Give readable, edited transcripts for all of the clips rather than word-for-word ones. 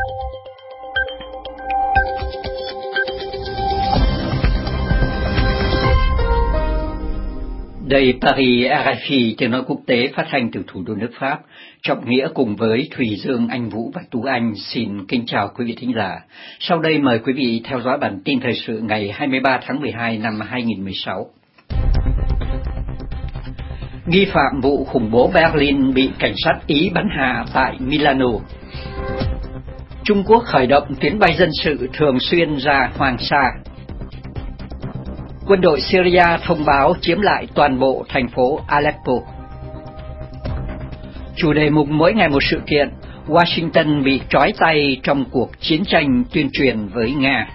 Đây Paris, RFI, tiếng nói quốc tế phát thanh từ thủ đô nước Pháp. Trọng Nghĩa cùng với Thùy Dương, Anh Vũ và Tú Anh xin kính chào quý vị thính giả. Sau đây mời quý vị theo dõi bản tin thời sự ngày 23 tháng 12 năm 2016. Nghi phạm vụ khủng bố Berlin bị cảnh sát Ý bắn hạ tại Milano. Trung Quốc khởi động tuyến bay dân sự thường xuyên ra Hoàng Sa. Quân đội Syria thông báo chiếm lại toàn bộ thành phố Aleppo. Chủ đề mục mỗi ngày một sự kiện, Washington bị trói tay trong cuộc chiến tranh tuyên truyền với Nga.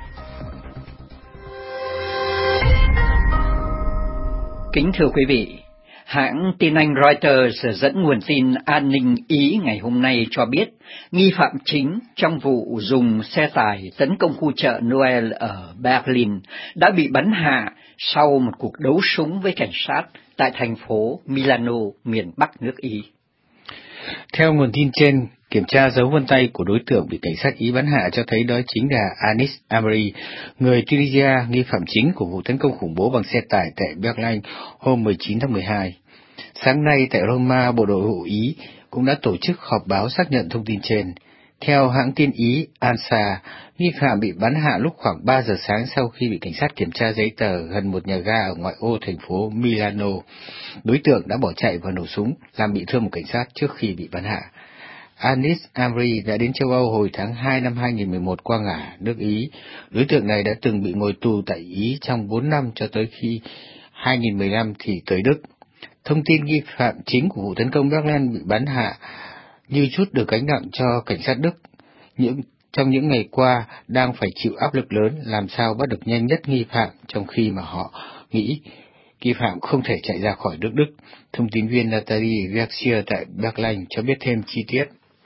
Kính thưa quý vị, hãng tin Anh Reuters dẫn nguồn tin an ninh Ý ngày hôm nay cho biết nghi phạm chính trong vụ dùng xe tải tấn công khu chợ Noel ở Berlin đã bị bắn hạ sau một cuộc đấu súng với cảnh sát tại thành phố Milano, miền Bắc nước Ý. Theo nguồn tin trên, kiểm tra dấu vân tay của đối tượng bị cảnh sát Ý bắn hạ cho thấy đó chính là Anis Amri, người Tunisia, nghi phạm chính của vụ tấn công khủng bố bằng xe tải tại Berlin hôm 19 tháng 12. Sáng nay tại Roma, Bộ Nội vụ Ý cũng đã tổ chức họp báo xác nhận thông tin trên. Theo hãng tin Ý ANSA, nghi phạm bị bắn hạ lúc khoảng 3 giờ sáng sau khi bị cảnh sát kiểm tra giấy tờ gần một nhà ga ở ngoại ô thành phố Milano. Đối tượng đã bỏ chạy và nổ súng, làm bị thương một cảnh sát trước khi bị bắn hạ. Anis Amri đã đến châu Âu hồi tháng 2 năm 2011 qua ngả nước Ý. Đối tượng này đã từng bị ngồi tù tại Ý trong 4 năm cho tới khi 2015 thì tới Đức. Thông tin nghi phạm chính của vụ tấn công Berlin bị bắn hạ như chút được gánh nặng cho cảnh sát Đức trong những ngày qua đang phải chịu áp lực lớn làm sao bắt được nhanh nhất nghi phạm, trong khi mà họ nghĩ nghi phạm không thể chạy ra khỏi nước Đức. Thông tin viên Nathalie Versier tại Berlin cho biết thêm chi tiết.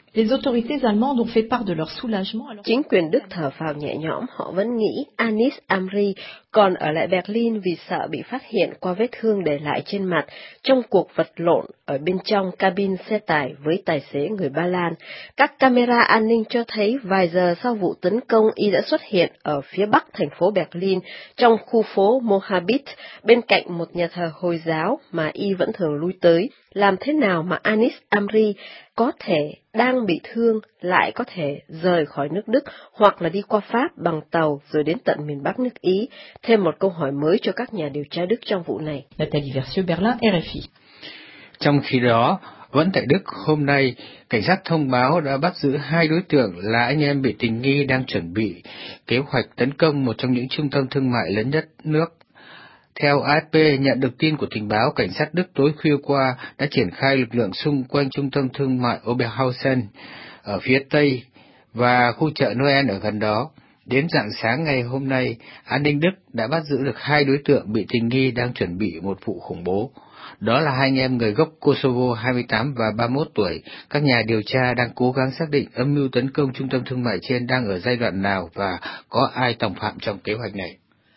Chính quyền Đức thở phào nhẹ nhõm, họ vẫn nghĩ Anis Amri còn ở lại Berlin vì sợ bị phát hiện qua vết thương để lại trên mặt trong cuộc vật lộn ở bên trong cabin xe tải với tài xế người Ba Lan. Các camera an ninh cho thấy vài giờ sau vụ tấn công, y đã xuất hiện ở phía bắc thành phố Berlin trong khu phố Moabit bên cạnh một nhà thờ Hồi giáo mà y vẫn thường lui tới. Làm thế nào mà Anis Amri có thể đang bị thương lại có thể rời khỏi nước Đức hoặc là đi qua Pháp bằng tàu rồi đến tận miền Bắc nước Ý? Thêm một câu hỏi mới cho các nhà điều tra Đức trong vụ này. Nathalie Versier, Berlin, RFI. Trong khi đó, vẫn tại Đức hôm nay, cảnh sát thông báo đã bắt giữ 2 đối tượng là anh em bị tình nghi đang chuẩn bị kế hoạch tấn công một trong những trung tâm thương mại lớn nhất nước. Theo AFP nhận được tin của tình báo, cảnh sát Đức tối khuya qua đã triển khai lực lượng xung quanh trung tâm thương mại Oberhausen ở phía Tây và khu chợ Noel ở gần đó. Đến rạng sáng ngày hôm nay, an ninh Đức đã bắt giữ được 2 đối tượng bị tình nghi đang chuẩn bị một vụ khủng bố. Đó là 2 anh em người gốc Kosovo 28 và 31 tuổi. Các nhà điều tra đang cố gắng xác định âm mưu tấn công trung tâm thương mại trên đang ở giai đoạn nào và có ai đồng phạm trong kế hoạch này.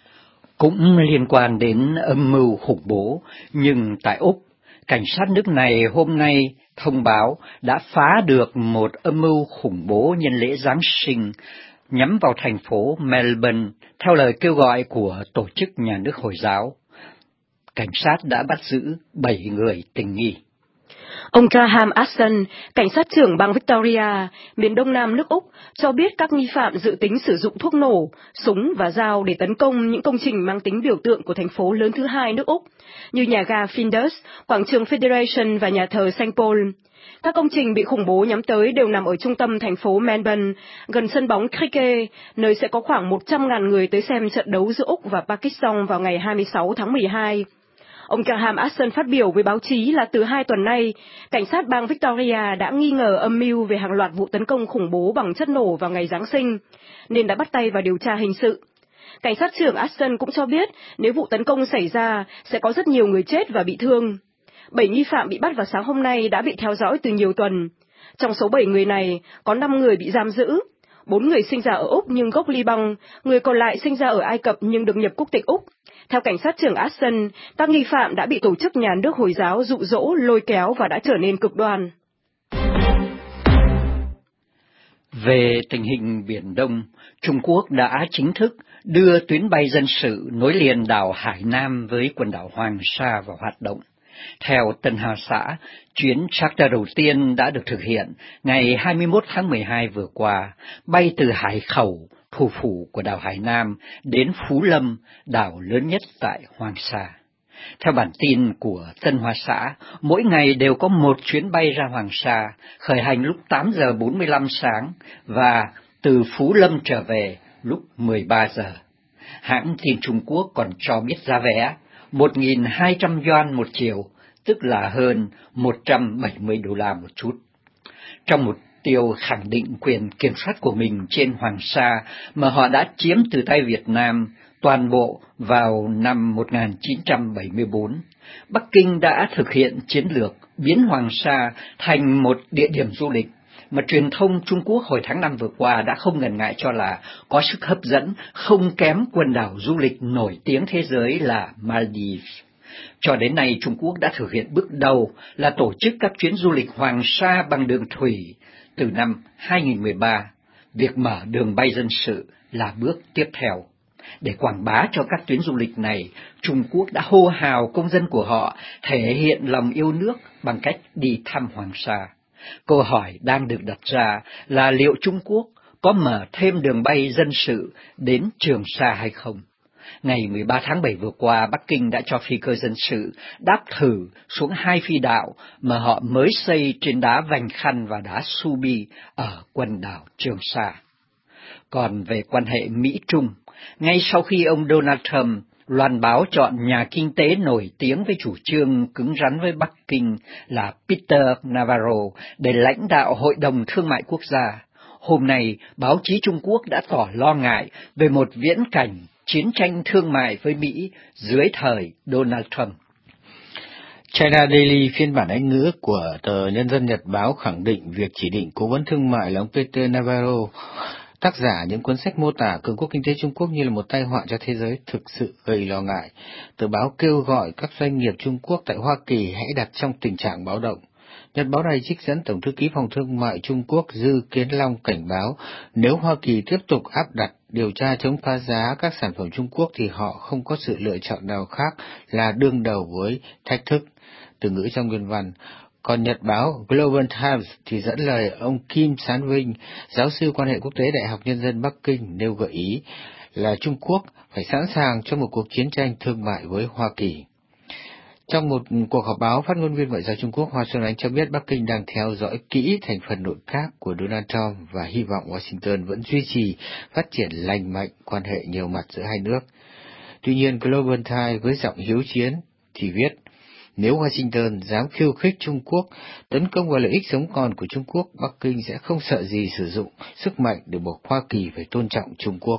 Cũng liên quan đến âm mưu khủng bố, nhưng tại Úc, cảnh sát nước này hôm nay thông báo đã phá được một âm mưu khủng bố nhân lễ Giáng sinh nhắm vào thành phố Melbourne theo lời kêu gọi của tổ chức nhà nước Hồi giáo. Cảnh sát đã bắt giữ 7 người tình nghi. Ông Graham Ashton, cảnh sát trưởng bang Victoria, miền đông nam nước Úc, cho biết các nghi phạm dự tính sử dụng thuốc nổ, súng và dao để tấn công những công trình mang tính biểu tượng của thành phố lớn thứ 2 nước Úc, như nhà ga Flinders, quảng trường Federation và nhà thờ St. Paul. Các công trình bị khủng bố nhắm tới đều nằm ở trung tâm thành phố Melbourne, gần sân bóng cricket, nơi sẽ có khoảng 100.000 người tới xem trận đấu giữa Úc và Pakistan vào ngày 26 tháng 12. Ông Graham Ashton phát biểu với báo chí là từ 2 tuần nay, cảnh sát bang Victoria đã nghi ngờ âm mưu về hàng loạt vụ tấn công khủng bố bằng chất nổ vào ngày Giáng sinh, nên đã bắt tay vào điều tra hình sự. Cảnh sát trưởng Ashton cũng cho biết nếu vụ tấn công xảy ra, sẽ có rất nhiều người chết và bị thương. 7 nghi phạm bị bắt vào sáng hôm nay đã bị theo dõi từ nhiều tuần. Trong số 7 người này, có 5 người bị giam giữ. 4 người sinh ra ở Úc nhưng gốc Liban, người còn lại sinh ra ở Ai Cập nhưng được nhập quốc tịch Úc. Theo cảnh sát trưởng Ashton, các nghi phạm đã bị tổ chức nhà nước Hồi giáo dụ dỗ, lôi kéo và đã trở nên cực đoan. Về tình hình Biển Đông, Trung Quốc đã chính thức đưa tuyến bay dân sự nối liền đảo Hải Nam với quần đảo Hoàng Sa vào hoạt động. Theo Tân Hoa Xã, chuyến charter đầu tiên đã được thực hiện ngày 21 tháng 12 vừa qua, bay từ Hải Khẩu, thủ phủ của đảo Hải Nam, đến Phú Lâm, đảo lớn nhất tại Hoàng Sa. Theo bản tin của Tân Hoa Xã, mỗi ngày đều có một chuyến bay ra Hoàng Sa, khởi hành lúc 8 giờ 45 sáng và từ Phú Lâm trở về lúc 13 giờ. Hãng tin Trung Quốc còn cho biết giá vé 1.200 yuan một chiều, tức là hơn 170 đô la một chút. Trong mục tiêu khẳng định quyền kiểm soát của mình trên Hoàng Sa mà họ đã chiếm từ tay Việt Nam toàn bộ vào năm 1974, Bắc Kinh đã thực hiện chiến lược biến Hoàng Sa thành một địa điểm du lịch mà truyền thông Trung Quốc hồi tháng 5 vừa qua đã không ngần ngại cho là có sức hấp dẫn không kém quần đảo du lịch nổi tiếng thế giới là Maldives. Cho đến nay, Trung Quốc đã thực hiện bước đầu là tổ chức các chuyến du lịch Hoàng Sa bằng đường thủy từ năm 2013. Việc mở đường bay dân sự là bước tiếp theo. Để quảng bá cho các tuyến du lịch này, Trung Quốc đã hô hào công dân của họ thể hiện lòng yêu nước bằng cách đi thăm Hoàng Sa. Câu hỏi đang được đặt ra là liệu Trung Quốc có mở thêm đường bay dân sự đến Trường Sa hay không? Ngày 13 tháng 7 vừa qua, Bắc Kinh đã cho phi cơ dân sự đáp thử xuống 2 phi đạo mà họ mới xây trên đá Vành Khăn và đá Subi ở quần đảo Trường Sa. Còn về quan hệ Mỹ-Trung, ngay sau khi ông Donald Trump loan báo chọn nhà kinh tế nổi tiếng với chủ trương cứng rắn với Bắc Kinh là Peter Navarro để lãnh đạo Hội đồng Thương mại Quốc gia, hôm nay báo chí Trung Quốc đã tỏ lo ngại về một viễn cảnh chiến tranh thương mại với Mỹ dưới thời Donald Trump. China Daily, phiên bản Anh ngữ của tờ Nhân dân Nhật báo, khẳng định việc chỉ định cố vấn thương mại là ông Peter Navarro, tác giả những cuốn sách mô tả cường quốc kinh tế Trung Quốc như là một tai họa cho thế giới, thực sự gây lo ngại. Tờ báo kêu gọi các doanh nghiệp Trung Quốc tại Hoa Kỳ hãy đặt trong tình trạng báo động. Nhật báo này trích dẫn Tổng thư ký Phòng Thương mại Trung Quốc Dư Kiến Long cảnh báo nếu Hoa Kỳ tiếp tục áp đặt điều tra chống phá giá các sản phẩm Trung Quốc thì họ không có sự lựa chọn nào khác là đương đầu với thách thức. Từ ngữ trong nguyên văn. Còn Nhật báo Global Times thì dẫn lời ông Kim Sán Vinh, giáo sư quan hệ quốc tế Đại học Nhân dân Bắc Kinh, nêu gợi ý là Trung Quốc phải sẵn sàng cho một cuộc chiến tranh thương mại với Hoa Kỳ. Trong một cuộc họp báo, phát ngôn viên Ngoại giao Trung Quốc Hoa Xuân Ánh cho biết Bắc Kinh đang theo dõi kỹ thành phần nội các của Donald Trump và hy vọng Washington vẫn duy trì phát triển lành mạnh quan hệ nhiều mặt giữa hai nước. Tuy nhiên, Global Times với giọng hiếu chiến thì viết, nếu Washington dám khiêu khích Trung Quốc, tấn công vào lợi ích sống còn của Trung Quốc, Bắc Kinh sẽ không sợ gì sử dụng sức mạnh để buộc Hoa Kỳ phải tôn trọng Trung Quốc.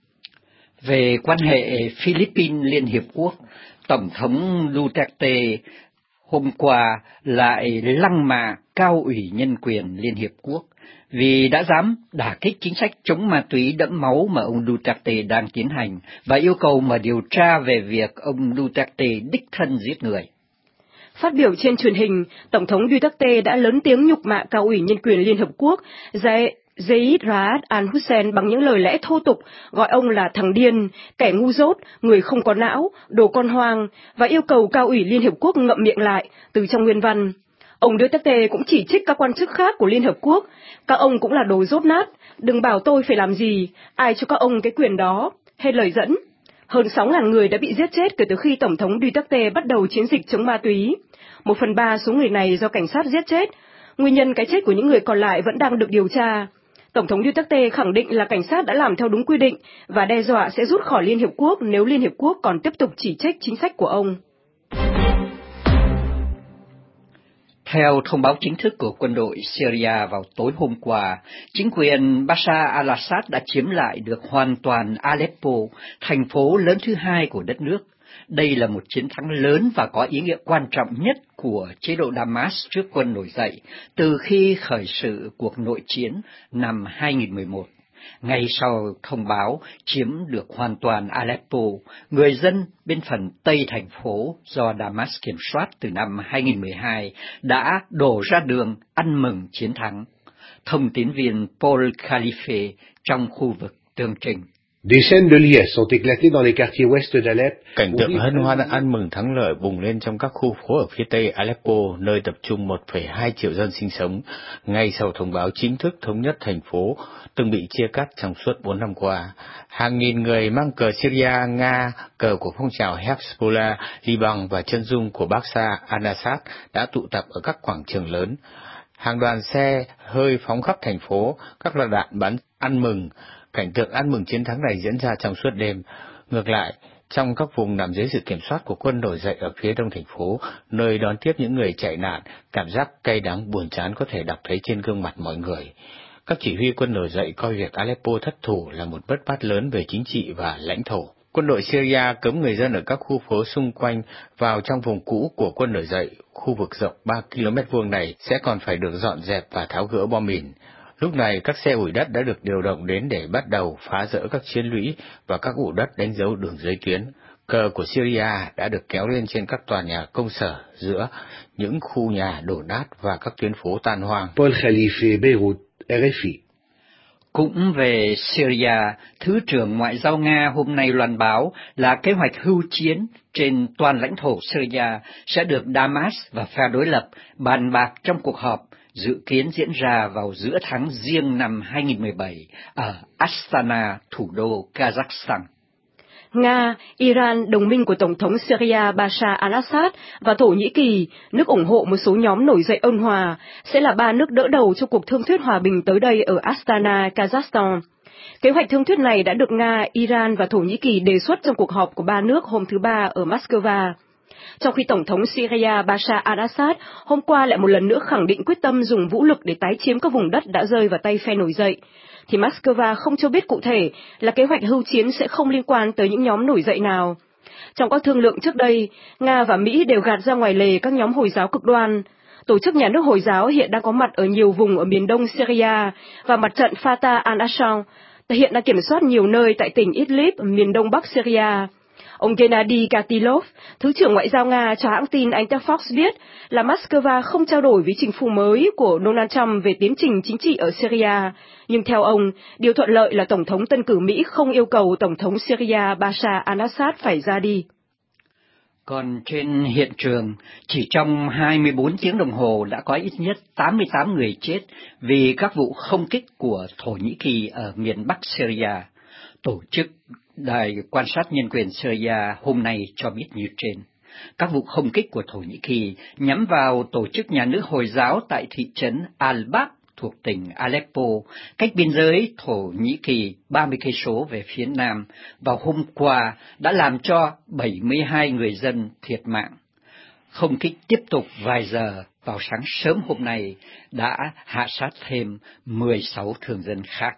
Về quan hệ Philippines-Liên Hiệp Quốc, Tổng thống Duterte hôm qua lại lăng mạ cao ủy nhân quyền Liên Hiệp Quốc vì đã dám đả kích chính sách chống ma túy đẫm máu mà ông Duterte đang tiến hành và yêu cầu mở điều tra về việc ông Duterte đích thân giết người. Phát biểu trên truyền hình, Tổng thống Duterte đã lớn tiếng nhục mạ cao ủy nhân quyền Liên Hợp Quốc Zeid Ra'ad al-Hussein bằng những lời lẽ thô tục, gọi ông là thằng điên, kẻ ngu dốt, người không có não, đồ con hoang, và yêu cầu cao ủy Liên Hợp Quốc ngậm miệng lại, từ trong nguyên văn. Ông Duterte cũng chỉ trích các quan chức khác của Liên Hợp Quốc, các ông cũng là đồ dốt nát, đừng bảo tôi phải làm gì, ai cho các ông cái quyền đó, hết lời dẫn. Hơn 6.000 người đã bị giết chết kể từ khi Tổng thống Duterte bắt đầu chiến dịch chống ma túy. 1/3 số người này do cảnh sát giết chết. Nguyên nhân cái chết của những người còn lại vẫn đang được điều tra. Tổng thống Duterte khẳng định là cảnh sát đã làm theo đúng quy định và đe dọa sẽ rút khỏi Liên Hiệp Quốc nếu Liên Hiệp Quốc còn tiếp tục chỉ trích chính sách của ông. Theo thông báo chính thức của quân đội Syria vào tối hôm qua, chính quyền Bashar al-Assad đã chiếm lại được hoàn toàn Aleppo, thành phố lớn thứ 2 của đất nước. Đây là một chiến thắng lớn và có ý nghĩa quan trọng nhất của chế độ Damas trước quân nổi dậy, từ khi khởi sự cuộc nội chiến năm 2011. Ngay sau thông báo chiếm được hoàn toàn Aleppo, người dân bên phần Tây thành phố do Damas kiểm soát từ năm 2012 đã đổ ra đường ăn mừng chiến thắng. thông tín viên Paul Khalife trong khu vực tường trình. Des scènes de liesse ont éclaté dans les quartiers ouest d'Alep. Cảnh tượng hân hoan ăn mừng thắng lợi bùng lên trong các khu phố ở phía tây Aleppo, nơi tập trung 1,2 triệu dân sinh sống, ngay sau thông báo chính thức thống nhất thành phố từng bị chia cắt trong suốt 4 năm qua. Hàng nghìn người mang cờ Syria, Nga, cờ của phong trào Hezbollah, Liban và chân dung của Bashar al-Assad đã tụ tập ở các quảng trường lớn. Hàng đoàn xe hơi phóng khắp thành phố, các loạt đạn bắn ăn mừng. Cảnh tượng ăn mừng chiến thắng này diễn ra trong suốt đêm. Ngược lại, trong các vùng nằm dưới sự kiểm soát của quân nổi dậy ở phía đông thành phố, nơi đón tiếp những người chạy nạn, cảm giác cay đắng buồn chán có thể đọc thấy trên gương mặt mọi người. Các chỉ huy quân nổi dậy coi việc Aleppo thất thủ là một mất mát lớn về chính trị và lãnh thổ. Quân đội Syria cấm người dân ở các khu phố xung quanh vào trong vùng cũ của quân nổi dậy. Khu vực rộng 3 km vuông này sẽ còn phải được dọn dẹp và tháo gỡ bom mìn. Lúc này, các xe ủi đất đã được điều động đến để bắt đầu phá rỡ các chiến lũy và các ụ đất đánh dấu đường giới tuyến. Cờ của Syria đã được kéo lên trên các tòa nhà công sở giữa những khu nhà đổ nát và các tuyến phố tan hoang. Paul Khalife, Beirut, RFI. Cũng về Syria, Thứ trưởng Ngoại giao Nga hôm nay loan báo là kế hoạch hưu chiến trên toàn lãnh thổ Syria sẽ được Damas và phe đối lập bàn bạc trong cuộc họp dự kiến diễn ra vào giữa tháng Giêng năm 2017 ở Astana, thủ đô Kazakhstan. Nga, Iran, đồng minh của Tổng thống Syria Bashar al-Assad và Thổ Nhĩ Kỳ, nước ủng hộ một số nhóm nổi dậy ôn hòa, sẽ là 3 nước đỡ đầu cho cuộc thương thuyết hòa bình tới đây ở Astana, Kazakhstan. Kế hoạch thương thuyết này đã được Nga, Iran và Thổ Nhĩ Kỳ đề xuất trong cuộc họp của 3 nước hôm thứ Ba ở Moscow. Trong khi Tổng thống Syria Bashar al-Assad hôm qua lại một lần nữa khẳng định quyết tâm dùng vũ lực để tái chiếm các vùng đất đã rơi vào tay phe nổi dậy, thì Moscow không cho biết cụ thể là kế hoạch hưu chiến sẽ không liên quan tới những nhóm nổi dậy nào. Trong các thương lượng trước đây, Nga và Mỹ đều gạt ra ngoài lề các nhóm Hồi giáo cực đoan. Tổ chức nhà nước Hồi giáo hiện đang có mặt ở nhiều vùng ở miền đông Syria và mặt trận Fatah al-Assad hiện đang kiểm soát nhiều nơi tại tỉnh Idlib, miền đông bắc Syria. Ông Gennady Gatilov, Thứ trưởng Ngoại giao Nga cho hãng tin Interfax biết là Moscow không trao đổi với chính phủ mới của Donald Trump về tiến trình chính trị ở Syria, nhưng theo ông, điều thuận lợi là Tổng thống tân cử Mỹ không yêu cầu Tổng thống Syria Bashar al-Assad phải ra đi. Còn trên hiện trường, chỉ trong 24 tiếng đồng hồ đã có ít nhất 88 người chết vì các vụ không kích của Thổ Nhĩ Kỳ ở miền Bắc Syria. Tổ chức Đài quan sát nhân quyền Syria hôm nay cho biết như trên. Các vụ không kích của Thổ Nhĩ Kỳ nhắm vào tổ chức nhà nước Hồi giáo tại thị trấn Al-Bab thuộc tỉnh Aleppo, cách biên giới Thổ Nhĩ Kỳ 30 cây số về phía nam, vào hôm qua đã làm cho 72 người dân thiệt mạng. Không kích tiếp tục vài giờ vào sáng sớm hôm nay đã hạ sát thêm 16 thường dân khác.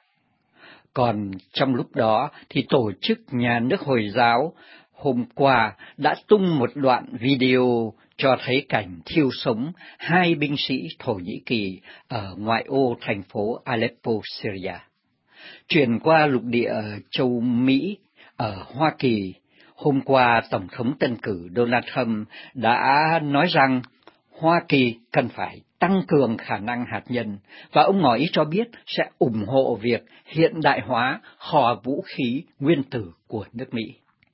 Còn trong lúc đó thì tổ chức nhà nước Hồi giáo hôm qua đã tung một đoạn video cho thấy cảnh thiêu sống 2 binh sĩ Thổ Nhĩ Kỳ ở ngoại ô thành phố Aleppo, Syria. Chuyển qua lục địa châu Mỹ ở Hoa Kỳ, hôm qua Tổng thống tân cử Donald Trump đã nói rằng Hoa Kỳ cần phải tăng cường khả năng hạt nhân, và ông ngỏ ý cho biết sẽ ủng hộ việc hiện đại hóa kho vũ khí nguyên tử của nước Mỹ.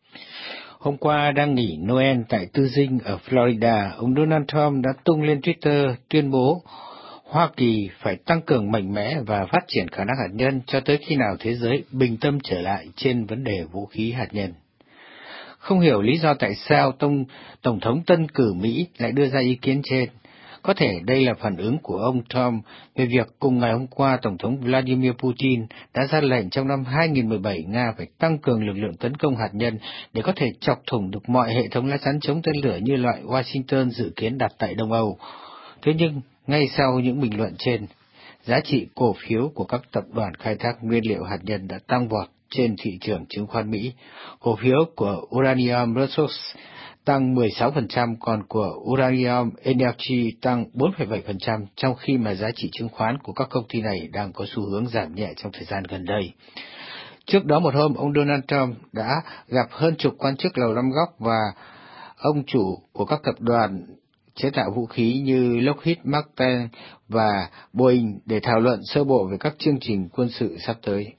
Hôm qua đang nghỉ Noel tại Tư Dinh ở Florida, ông Donald Trump đã tung lên Twitter tuyên bố Hoa Kỳ phải tăng cường mạnh mẽ và phát triển khả năng hạt nhân cho tới khi nào thế giới bình tâm trở lại trên vấn đề vũ khí hạt nhân. Không hiểu lý do tại sao Tổng thống tân cử Mỹ lại đưa ra ý kiến trên. Có thể đây là phản ứng của ông Trump về việc cùng ngày hôm qua Tổng thống Vladimir Putin đã ra lệnh trong năm 2017 Nga phải tăng cường lực lượng tấn công hạt nhân để có thể chọc thủng được mọi hệ thống lá chắn chống tên lửa như loại Washington dự kiến đặt tại Đông Âu. Thế nhưng, ngay sau những bình luận trên, giá trị cổ phiếu của các tập đoàn khai thác nguyên liệu hạt nhân đã tăng vọt trên thị trường chứng khoán Mỹ. Cổ phiếu của Uranium Resources tăng 16%, còn của Uranium Energy tăng 4,7%, trong khi mà giá trị chứng khoán của các công ty này đang có xu hướng giảm nhẹ trong thời gian gần đây. Trước đó một hôm, ông Donald Trump đã gặp hơn chục quan chức Lầu Năm Góc và ông chủ của các tập đoàn chế tạo vũ khí như Lockheed Martin và Boeing để thảo luận sơ bộ về các chương trình quân sự sắp tới.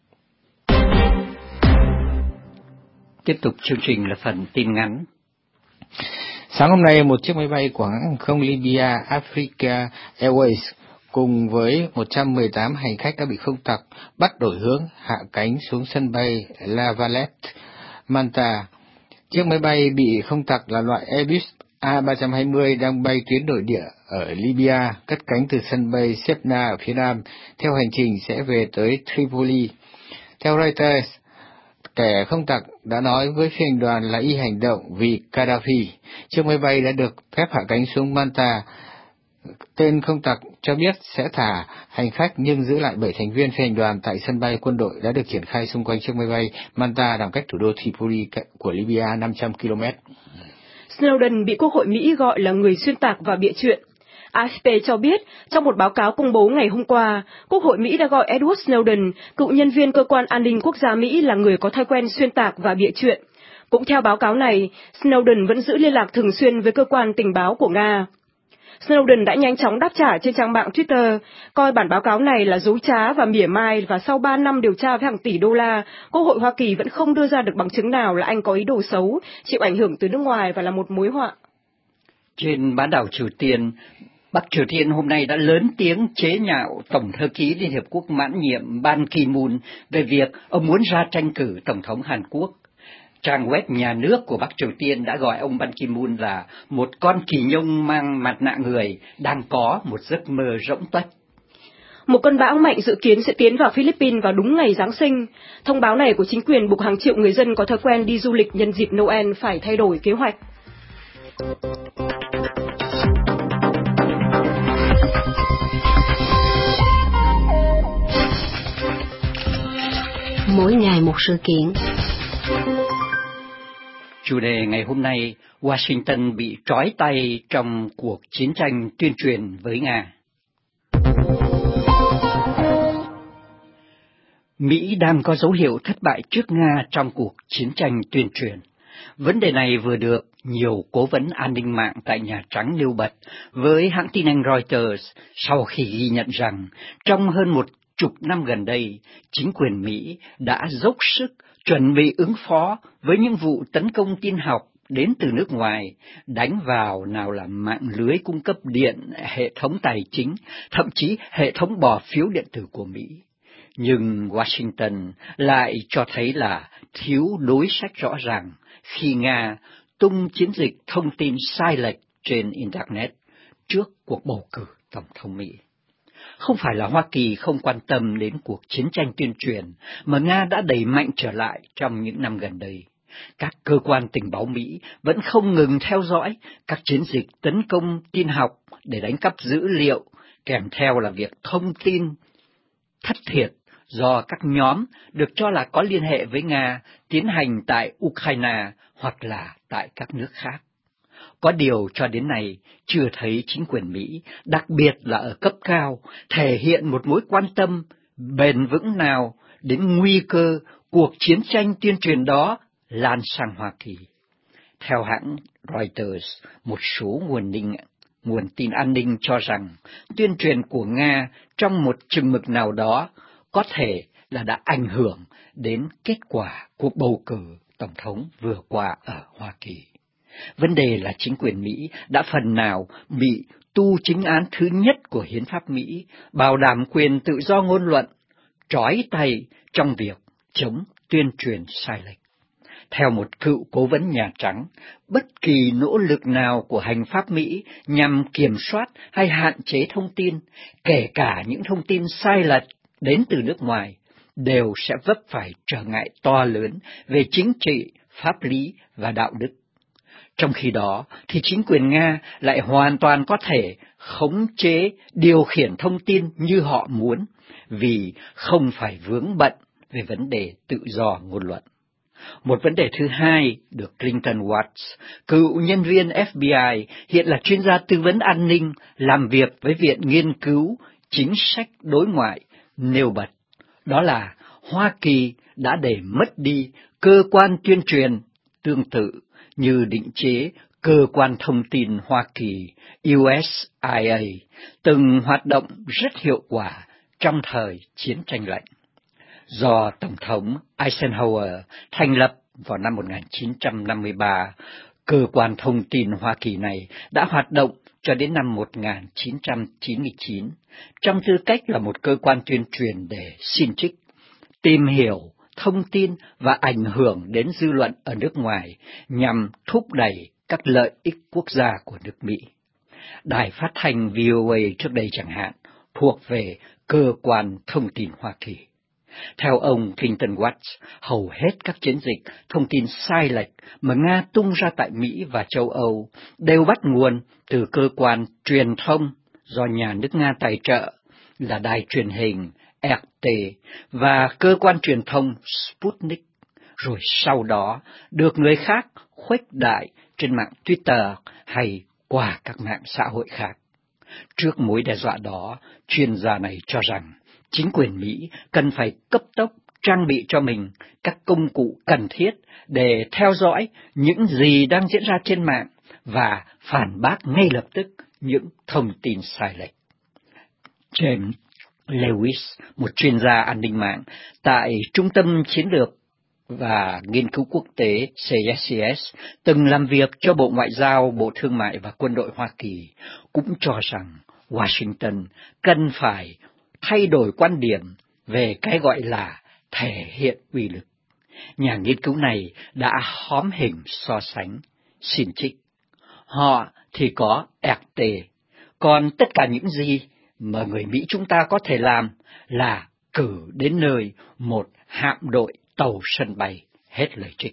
Tiếp tục chương trình là phần tin ngắn. Sáng hôm nay, một chiếc máy bay của hãng hàng không Libya Africa Airways cùng với 118 hành khách đã bị không tặc bắt đổi hướng hạ cánh xuống sân bay La Valette, Manta. Chiếc máy bay bị không tặc là loại Airbus A320 đang bay tuyến nội địa ở Libya, cất cánh từ sân bay Sepna ở phía nam, theo hành trình sẽ về tới Tripoli. Theo Reuters, kẻ không tặc đã nói với phi hành đoàn là y hành động vì Gaddafi. Chiếc máy bay đã được phép hạ cánh xuống Manta. Tên không tặc cho biết sẽ thả hành khách nhưng giữ lại 7 thành viên phi hành đoàn tại sân bay quân đội đã được triển khai xung quanh chiếc máy bay. Manta nằm cách thủ đô Tripoli của Libya 500 km. Snowden bị Quốc hội Mỹ gọi là người xuyên tạc và bịa chuyện. AFP cho biết, trong một báo cáo công bố ngày hôm qua, Quốc hội Mỹ đã gọi Edward Snowden, cựu nhân viên Cơ quan An ninh Quốc gia Mỹ là người có thói quen xuyên tạc và bịa chuyện. Cũng theo báo cáo này, Snowden vẫn giữ liên lạc thường xuyên với cơ quan tình báo của Nga. Snowden đã nhanh chóng đáp trả trên trang mạng Twitter, coi bản báo cáo này là dối trá và mỉa mai, và sau 3 năm điều tra với hàng tỷ đô la, Quốc hội Hoa Kỳ vẫn không đưa ra được bằng chứng nào là anh có ý đồ xấu, chịu ảnh hưởng từ nước ngoài và là một mối họa. Trên bán đảo Triều Tiên, Bắc Triều Tiên hôm nay đã lớn tiếng chế nhạo Tổng thư ký Liên Hiệp Quốc mãn nhiệm Ban Ki-moon về việc ông muốn ra tranh cử Tổng thống Hàn Quốc. Trang web nhà nước của Bắc Triều Tiên đã gọi ông Ban Ki-moon là một con kỳ nhông mang mặt nạ người đang có một giấc mơ rỗng tuếch. Một cơn bão mạnh dự kiến sẽ tiến vào Philippines vào đúng ngày Giáng sinh. Thông báo này của chính quyền buộc hàng triệu người dân có thói quen đi du lịch nhân dịp Noel phải thay đổi kế hoạch. Mỗi ngày một sự kiện. Chủ đề ngày hôm nay, Washington bị trói tay trong cuộc chiến tranh tuyên truyền với Nga. Mỹ đang có dấu hiệu thất bại trước Nga trong cuộc chiến tranh tuyên truyền. Vấn đề này vừa được nhiều cố vấn an ninh mạng tại Nhà Trắng nêu bật với hãng tin Anh Reuters sau khi ghi nhận rằng trong hơn 10 năm gần đây, chính quyền Mỹ đã dốc sức chuẩn bị ứng phó với những vụ tấn công tin học đến từ nước ngoài, đánh vào nào là mạng lưới cung cấp điện, hệ thống tài chính, thậm chí hệ thống bỏ phiếu điện tử của Mỹ. Nhưng Washington lại cho thấy là thiếu đối sách rõ ràng khi Nga tung chiến dịch thông tin sai lệch trên Internet trước cuộc bầu cử Tổng thống Mỹ. Không phải là Hoa Kỳ không quan tâm đến cuộc chiến tranh tuyên truyền mà Nga đã đẩy mạnh trở lại trong những năm gần đây. Các cơ quan tình báo Mỹ vẫn không ngừng theo dõi các chiến dịch tấn công tin học để đánh cắp dữ liệu, kèm theo là việc thông tin thất thiệt do các nhóm được cho là có liên hệ với Nga tiến hành tại Ukraine hoặc là tại các nước khác. Có điều cho đến nay chưa thấy chính quyền Mỹ, đặc biệt là ở cấp cao, thể hiện một mối quan tâm bền vững nào đến nguy cơ cuộc chiến tranh tuyên truyền đó lan sang Hoa Kỳ. Theo hãng Reuters, một số nguồn tin an ninh cho rằng tuyên truyền của Nga trong một chừng mực nào đó có thể là đã ảnh hưởng đến kết quả cuộc bầu cử Tổng thống vừa qua ở Hoa Kỳ. Vấn đề là chính quyền Mỹ đã phần nào bị tu chính án thứ nhất của hiến pháp Mỹ, bảo đảm quyền tự do ngôn luận, trói tay trong việc chống tuyên truyền sai lệch. Theo một cựu cố vấn Nhà Trắng, bất kỳ nỗ lực nào của hành pháp Mỹ nhằm kiểm soát hay hạn chế thông tin, kể cả những thông tin sai lệch đến từ nước ngoài, đều sẽ vấp phải trở ngại to lớn về chính trị, pháp lý và đạo đức. Trong khi đó, thì chính quyền Nga lại hoàn toàn có thể khống chế, điều khiển thông tin như họ muốn, vì không phải vướng bận về vấn đề tự do ngôn luận. Một vấn đề thứ hai được Clinton Watts, cựu nhân viên FBI, hiện là chuyên gia tư vấn an ninh, làm việc với Viện Nghiên cứu Chính sách Đối ngoại, nêu bật, đó là Hoa Kỳ đã để mất đi cơ quan tuyên truyền tương tự như định chế cơ quan thông tin Hoa Kỳ USIA từng hoạt động rất hiệu quả trong thời chiến tranh lạnh. Do Tổng thống Eisenhower thành lập vào năm 1953, cơ quan thông tin Hoa Kỳ này đã hoạt động cho đến năm 1999, trong tư cách là một cơ quan tuyên truyền để xin trích, tìm hiểu thông tin và ảnh hưởng đến dư luận ở nước ngoài nhằm thúc đẩy các lợi ích quốc gia của nước Mỹ. Đài phát thanh VOA trước đây chẳng hạn thuộc về cơ quan thông tin Hoa Kỳ. Theo ông Clinton Watts, hầu hết các chiến dịch thông tin sai lệch mà Nga tung ra tại Mỹ và châu Âu đều bắt nguồn từ cơ quan truyền thông do nhà nước Nga tài trợ là đài truyền hình RT và cơ quan truyền thông Sputnik, rồi sau đó được người khác khuếch đại trên mạng Twitter hay qua các mạng xã hội khác. Trước mối đe dọa đó, chuyên gia này cho rằng chính quyền Mỹ cần phải cấp tốc trang bị cho mình các công cụ cần thiết để theo dõi những gì đang diễn ra trên mạng và phản bác ngay lập tức những thông tin sai lệch. James Lewis, một chuyên gia an ninh mạng tại Trung tâm Chiến lược và Nghiên cứu Quốc tế CSIS, từng làm việc cho Bộ Ngoại giao, Bộ Thương mại và Quân đội Hoa Kỳ, cũng cho rằng Washington cần phải thay đổi quan điểm về cái gọi là thể hiện uy lực. Nhà nghiên cứu này đã hóm hình so sánh, xin trích. Họ thì có RT, còn tất cả những gì mà người Mỹ chúng ta có thể làm là cử đến nơi một hạm đội tàu sân bay, hết lời trích.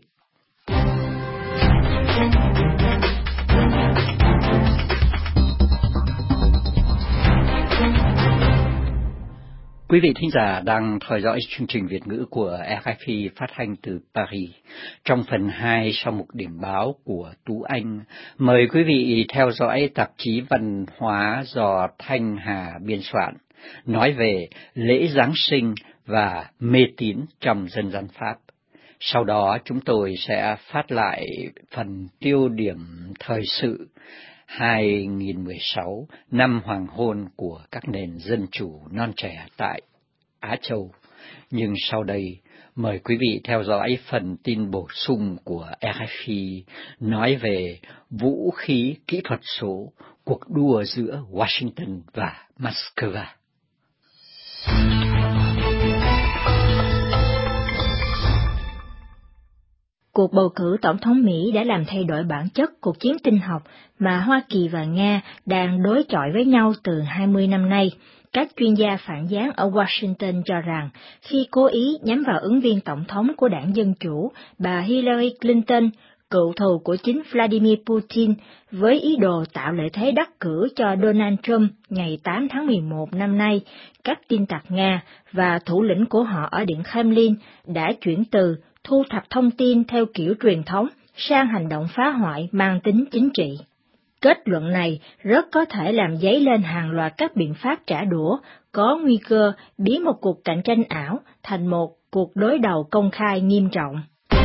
Quý vị thính giả đang theo dõi chương trình Việt ngữ của RFI phát thanh từ Paris. Trong phần 2 sau mục điểm báo của Tú Anh, mời quý vị theo dõi tạp chí văn hóa do Thanh Hà biên soạn, nói về lễ Giáng sinh và mê tín trong dân gian Pháp. Sau đó chúng tôi sẽ phát lại phần tiêu điểm thời sự 2016, năm hoàng hôn của các nền dân chủ non trẻ tại Á Châu. Nhưng sau đây, mời quý vị theo dõi phần tin bổ sung của RFI nói về vũ khí kỹ thuật số, cuộc đua giữa Washington và Moscow. Cuộc bầu cử tổng thống Mỹ đã làm thay đổi bản chất cuộc chiến tinh học mà Hoa Kỳ và Nga đang đối chọi với nhau từ 20 năm nay. Các chuyên gia phản gián ở Washington cho rằng khi cố ý nhắm vào ứng viên tổng thống của đảng Dân Chủ, bà Hillary Clinton, cựu thù của chính Vladimir Putin, với ý đồ tạo lợi thế đắc cử cho Donald Trump ngày 8 tháng 11 năm nay, các tin tặc Nga và thủ lĩnh của họ ở Điện Kremlin đã chuyển từ thu thập thông tin theo kiểu truyền thống sang hành động phá hoại mang tính chính trị. Kết luận này rất có thể làm dấy lên hàng loạt các biện pháp trả đũa, có nguy cơ biến một cuộc cạnh tranh ảo thành một cuộc đối đầu công khai nghiêm trọng.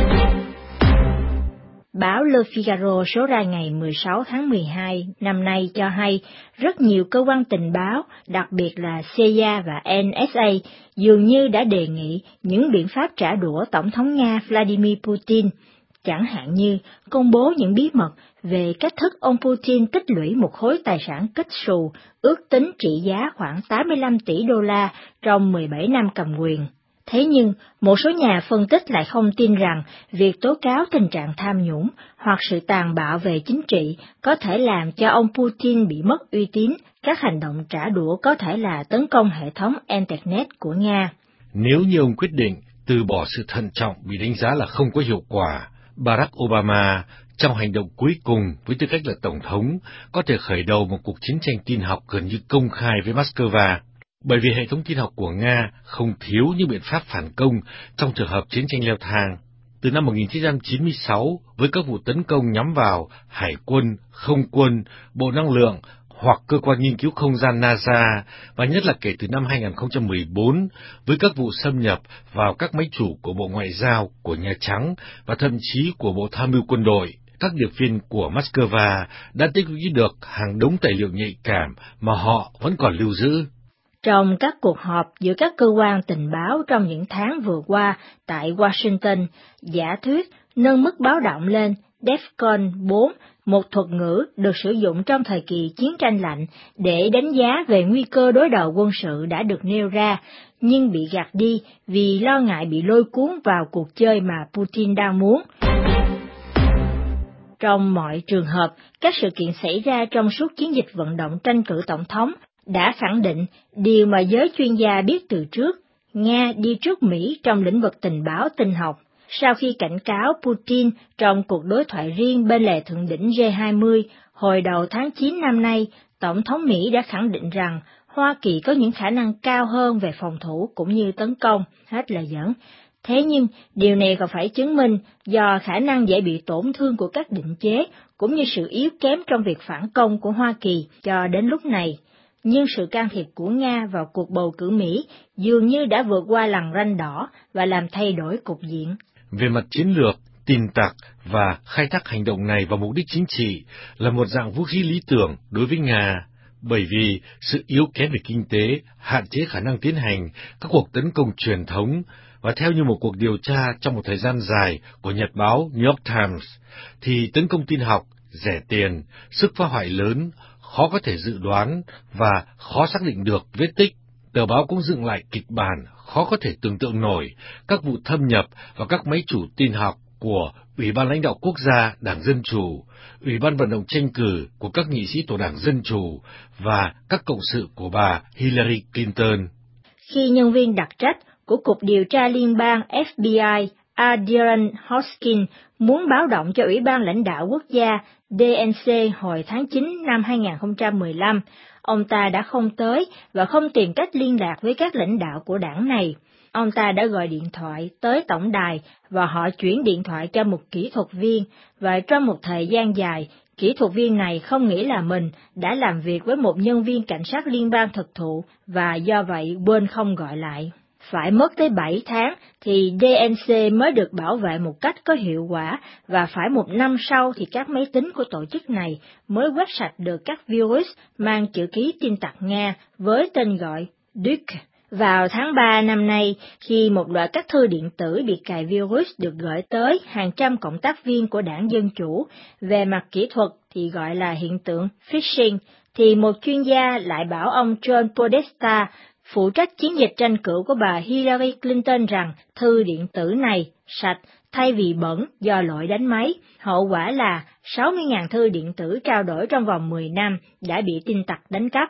Báo Le Figaro số ra ngày 16 tháng 12 năm nay cho hay rất nhiều cơ quan tình báo, đặc biệt là CIA và NSA, dường như đã đề nghị những biện pháp trả đũa Tổng thống Nga Vladimir Putin, chẳng hạn như công bố những bí mật về cách thức ông Putin tích lũy một khối tài sản kết xù ước tính trị giá khoảng 85 tỷ đô la trong 17 năm cầm quyền. Thế nhưng, một số nhà phân tích lại không tin rằng việc tố cáo tình trạng tham nhũng hoặc sự tàn bạo về chính trị có thể làm cho ông Putin bị mất uy tín. Các hành động trả đũa có thể là tấn công hệ thống Internet của Nga. Nếu như ông quyết định từ bỏ sự thận trọng bị đánh giá là không có hiệu quả, Barack Obama, trong hành động cuối cùng với tư cách là Tổng thống, có thể khởi đầu một cuộc chiến tranh tin học gần như công khai với Moscow. Bởi vì hệ thống tin học của Nga không thiếu những biện pháp phản công trong trường hợp chiến tranh leo thang. Từ năm 1996, với các vụ tấn công nhắm vào Hải quân, Không quân, Bộ Năng lượng hoặc Cơ quan Nghiên cứu Không gian NASA, và nhất là kể từ năm 2014, với các vụ xâm nhập vào các máy chủ của Bộ Ngoại giao, của Nhà Trắng và thậm chí của Bộ Tham mưu Quân đội, các điệp viên của Moscow đã tích lũy được hàng đống tài liệu nhạy cảm mà họ vẫn còn lưu giữ. Trong các cuộc họp giữa các cơ quan tình báo trong những tháng vừa qua tại Washington, giả thuyết nâng mức báo động lên DEFCON 4, một thuật ngữ được sử dụng trong thời kỳ chiến tranh lạnh để đánh giá về nguy cơ đối đầu quân sự đã được nêu ra, nhưng bị gạt đi vì lo ngại bị lôi cuốn vào cuộc chơi mà Putin đang muốn. Trong mọi trường hợp, các sự kiện xảy ra trong suốt chiến dịch vận động tranh cử tổng thống đã khẳng định điều mà giới chuyên gia biết từ trước, Nga đi trước Mỹ trong lĩnh vực tình báo tin học. Sau khi cảnh cáo Putin trong cuộc đối thoại riêng bên lề thượng đỉnh G20 hồi đầu tháng 9 năm nay, Tổng thống Mỹ đã khẳng định rằng Hoa Kỳ có những khả năng cao hơn về phòng thủ cũng như tấn công, hết lời dẫn. Thế nhưng, điều này còn phải chứng minh do khả năng dễ bị tổn thương của các định chế, cũng như sự yếu kém trong việc phản công của Hoa Kỳ cho đến lúc này. Nhưng sự can thiệp của Nga vào cuộc bầu cử Mỹ dường như đã vượt qua lằn ranh đỏ và làm thay đổi cục diện. Về mặt chiến lược, tin tặc và khai thác hành động này vào mục đích chính trị là một dạng vũ khí lý tưởng đối với Nga, bởi vì sự yếu kém về kinh tế hạn chế khả năng tiến hành các cuộc tấn công truyền thống, và theo như một cuộc điều tra trong một thời gian dài của nhật báo New York Times, thì tấn công tin học rẻ tiền, sức phá hoại lớn, khó có thể dự đoán và khó xác định được vết tích. Tờ báo cũng dựng lại kịch bản khó có thể tưởng tượng nổi các vụ thâm nhập vào các máy chủ tin học của Ủy ban lãnh đạo quốc gia Đảng Dân Chủ, Ủy ban vận động tranh cử của các nghị sĩ Tổ đảng Dân Chủ và các cộng sự của bà Hillary Clinton. Khi nhân viên đặc trách của Cục Điều tra Liên bang FBI Adrian Hoskins muốn báo động cho Ủy ban lãnh đạo quốc gia DNC hồi tháng 9 năm 2015, ông ta đã không tới và không tìm cách liên lạc với các lãnh đạo của đảng này. Ông ta đã gọi điện thoại tới tổng đài và họ chuyển điện thoại cho một kỹ thuật viên, và trong một thời gian dài, kỹ thuật viên này không nghĩ là mình đã làm việc với một nhân viên cảnh sát liên bang thực thụ và do vậy quên không gọi lại. Phải mất tới 7 tháng thì DNC mới được bảo vệ một cách có hiệu quả, và phải 1 năm sau thì các máy tính của tổ chức này mới quét sạch được các virus mang chữ ký tin tặc Nga với tên gọi Duke. Vào tháng 3 năm nay, khi một loạt các thư điện tử bị cài virus được gửi tới hàng trăm cộng tác viên của Đảng Dân Chủ, về mặt kỹ thuật thì gọi là hiện tượng phishing, thì một chuyên gia lại bảo ông John Podesta, phụ trách chiến dịch tranh cử của bà Hillary Clinton, rằng thư điện tử này sạch thay vì bẩn do lỗi đánh máy. Hậu quả là 60.000 thư điện tử trao đổi trong vòng 10 năm đã bị tin tặc đánh cắp.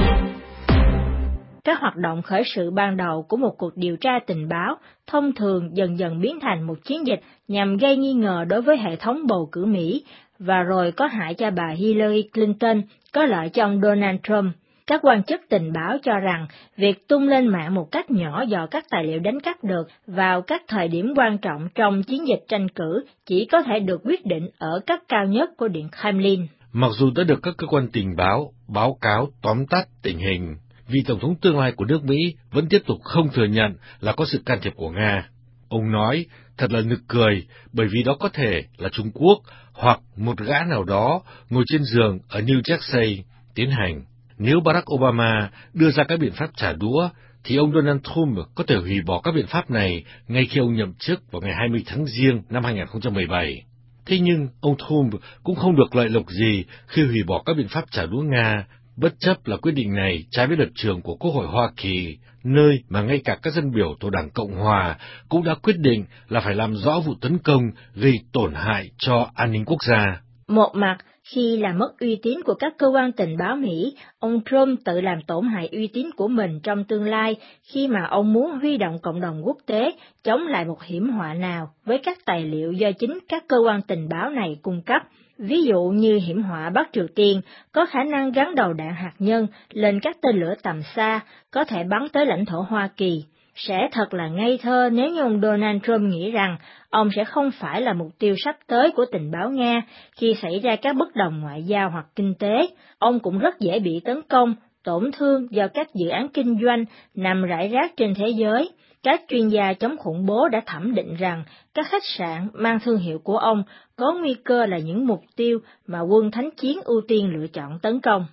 Các hoạt động khởi sự ban đầu của một cuộc điều tra tình báo thông thường dần dần biến thành một chiến dịch nhằm gây nghi ngờ đối với hệ thống bầu cử Mỹ, và rồi có hại cho bà Hillary Clinton, có lợi cho ông Donald Trump. Các quan chức tình báo cho rằng việc tung lên mạng một cách nhỏ dò các tài liệu đánh cắp được vào các thời điểm quan trọng trong chiến dịch tranh cử chỉ có thể được quyết định ở cấp cao nhất của Điện Kremlin. Mặc dù đã được các cơ quan tình báo báo cáo tóm tắt tình hình, vị Tổng thống tương lai của nước Mỹ vẫn tiếp tục không thừa nhận là có sự can thiệp của Nga. Ông nói, thật là nực cười, bởi vì đó có thể là Trung Quốc hoặc một gã nào đó ngồi trên giường ở New Jersey tiến hành. Nếu Barack Obama đưa ra các biện pháp trả đũa, thì ông Donald Trump có thể hủy bỏ các biện pháp này ngay khi ông nhậm chức vào ngày 20 tháng Giêng năm 2017. Thế nhưng, ông Trump cũng không được lợi lộc gì khi hủy bỏ các biện pháp trả đũa Nga, bất chấp là quyết định này trái với lập trường của Quốc hội Hoa Kỳ, nơi mà ngay cả các dân biểu Tổ đảng Cộng Hòa cũng đã quyết định là phải làm rõ vụ tấn công gây tổn hại cho an ninh quốc gia. Một mặt, khi làm mất uy tín của các cơ quan tình báo Mỹ, ông Trump tự làm tổn hại uy tín của mình trong tương lai khi mà ông muốn huy động cộng đồng quốc tế chống lại một hiểm họa nào với các tài liệu do chính các cơ quan tình báo này cung cấp. Ví dụ như hiểm họa Bắc Triều Tiên có khả năng gắn đầu đạn hạt nhân lên các tên lửa tầm xa có thể bắn tới lãnh thổ Hoa Kỳ. Sẽ thật là ngây thơ nếu như ông Donald Trump nghĩ rằng ông sẽ không phải là mục tiêu sắp tới của tình báo Nga khi xảy ra các bất đồng ngoại giao hoặc kinh tế. Ông cũng rất dễ bị tấn công, tổn thương do các dự án kinh doanh nằm rải rác trên thế giới. Các chuyên gia chống khủng bố đã thẩm định rằng các khách sạn mang thương hiệu của ông có nguy cơ là những mục tiêu mà quân thánh chiến ưu tiên lựa chọn tấn công.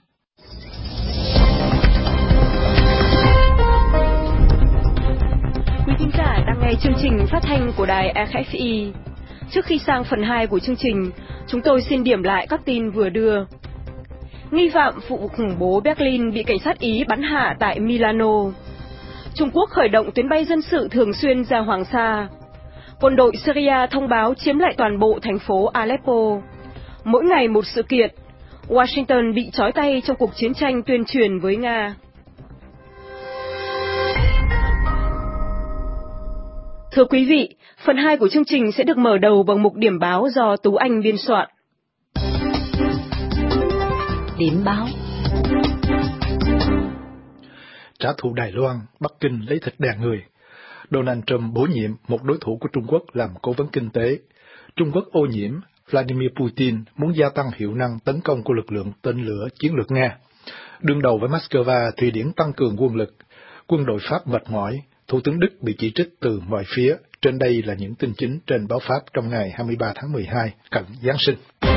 Quý thính giả đang nghe chương trình phát thanh của đài RFI. Trước khi sang phần 2 của chương trình, chúng tôi xin điểm lại các tin vừa đưa. Nghi phạm vụ khủng bố Berlin bị cảnh sát Ý bắn hạ tại Milano. Trung Quốc khởi động tuyến bay dân sự thường xuyên ra Hoàng Sa. Quân đội Syria thông báo chiếm lại toàn bộ thành phố Aleppo. Mỗi ngày một sự kiện. Washington bị trói tay trong cuộc chiến tranh tuyên truyền với Nga. Thưa quý vị, phần 2 của chương trình sẽ được mở đầu bằng mục điểm báo do Tú Anh biên soạn. Điểm báo. Trả thù Đài Loan, Bắc Kinh lấy thịt đàn người. Donald Trump bổ nhiệm một đối thủ của Trung Quốc làm cố vấn kinh tế. Trung Quốc ô nhiễm, Vladimir Putin muốn gia tăng hiệu năng tấn công của lực lượng tên lửa chiến lược Nga. Đương đầu với Moscow, Thụy Điển tăng cường quân lực. Quân đội Pháp mệt mỏi, Thủ tướng Đức bị chỉ trích từ mọi phía. Trên đây là những tin chính trên báo Pháp trong ngày 23 tháng 12, cận Giáng sinh.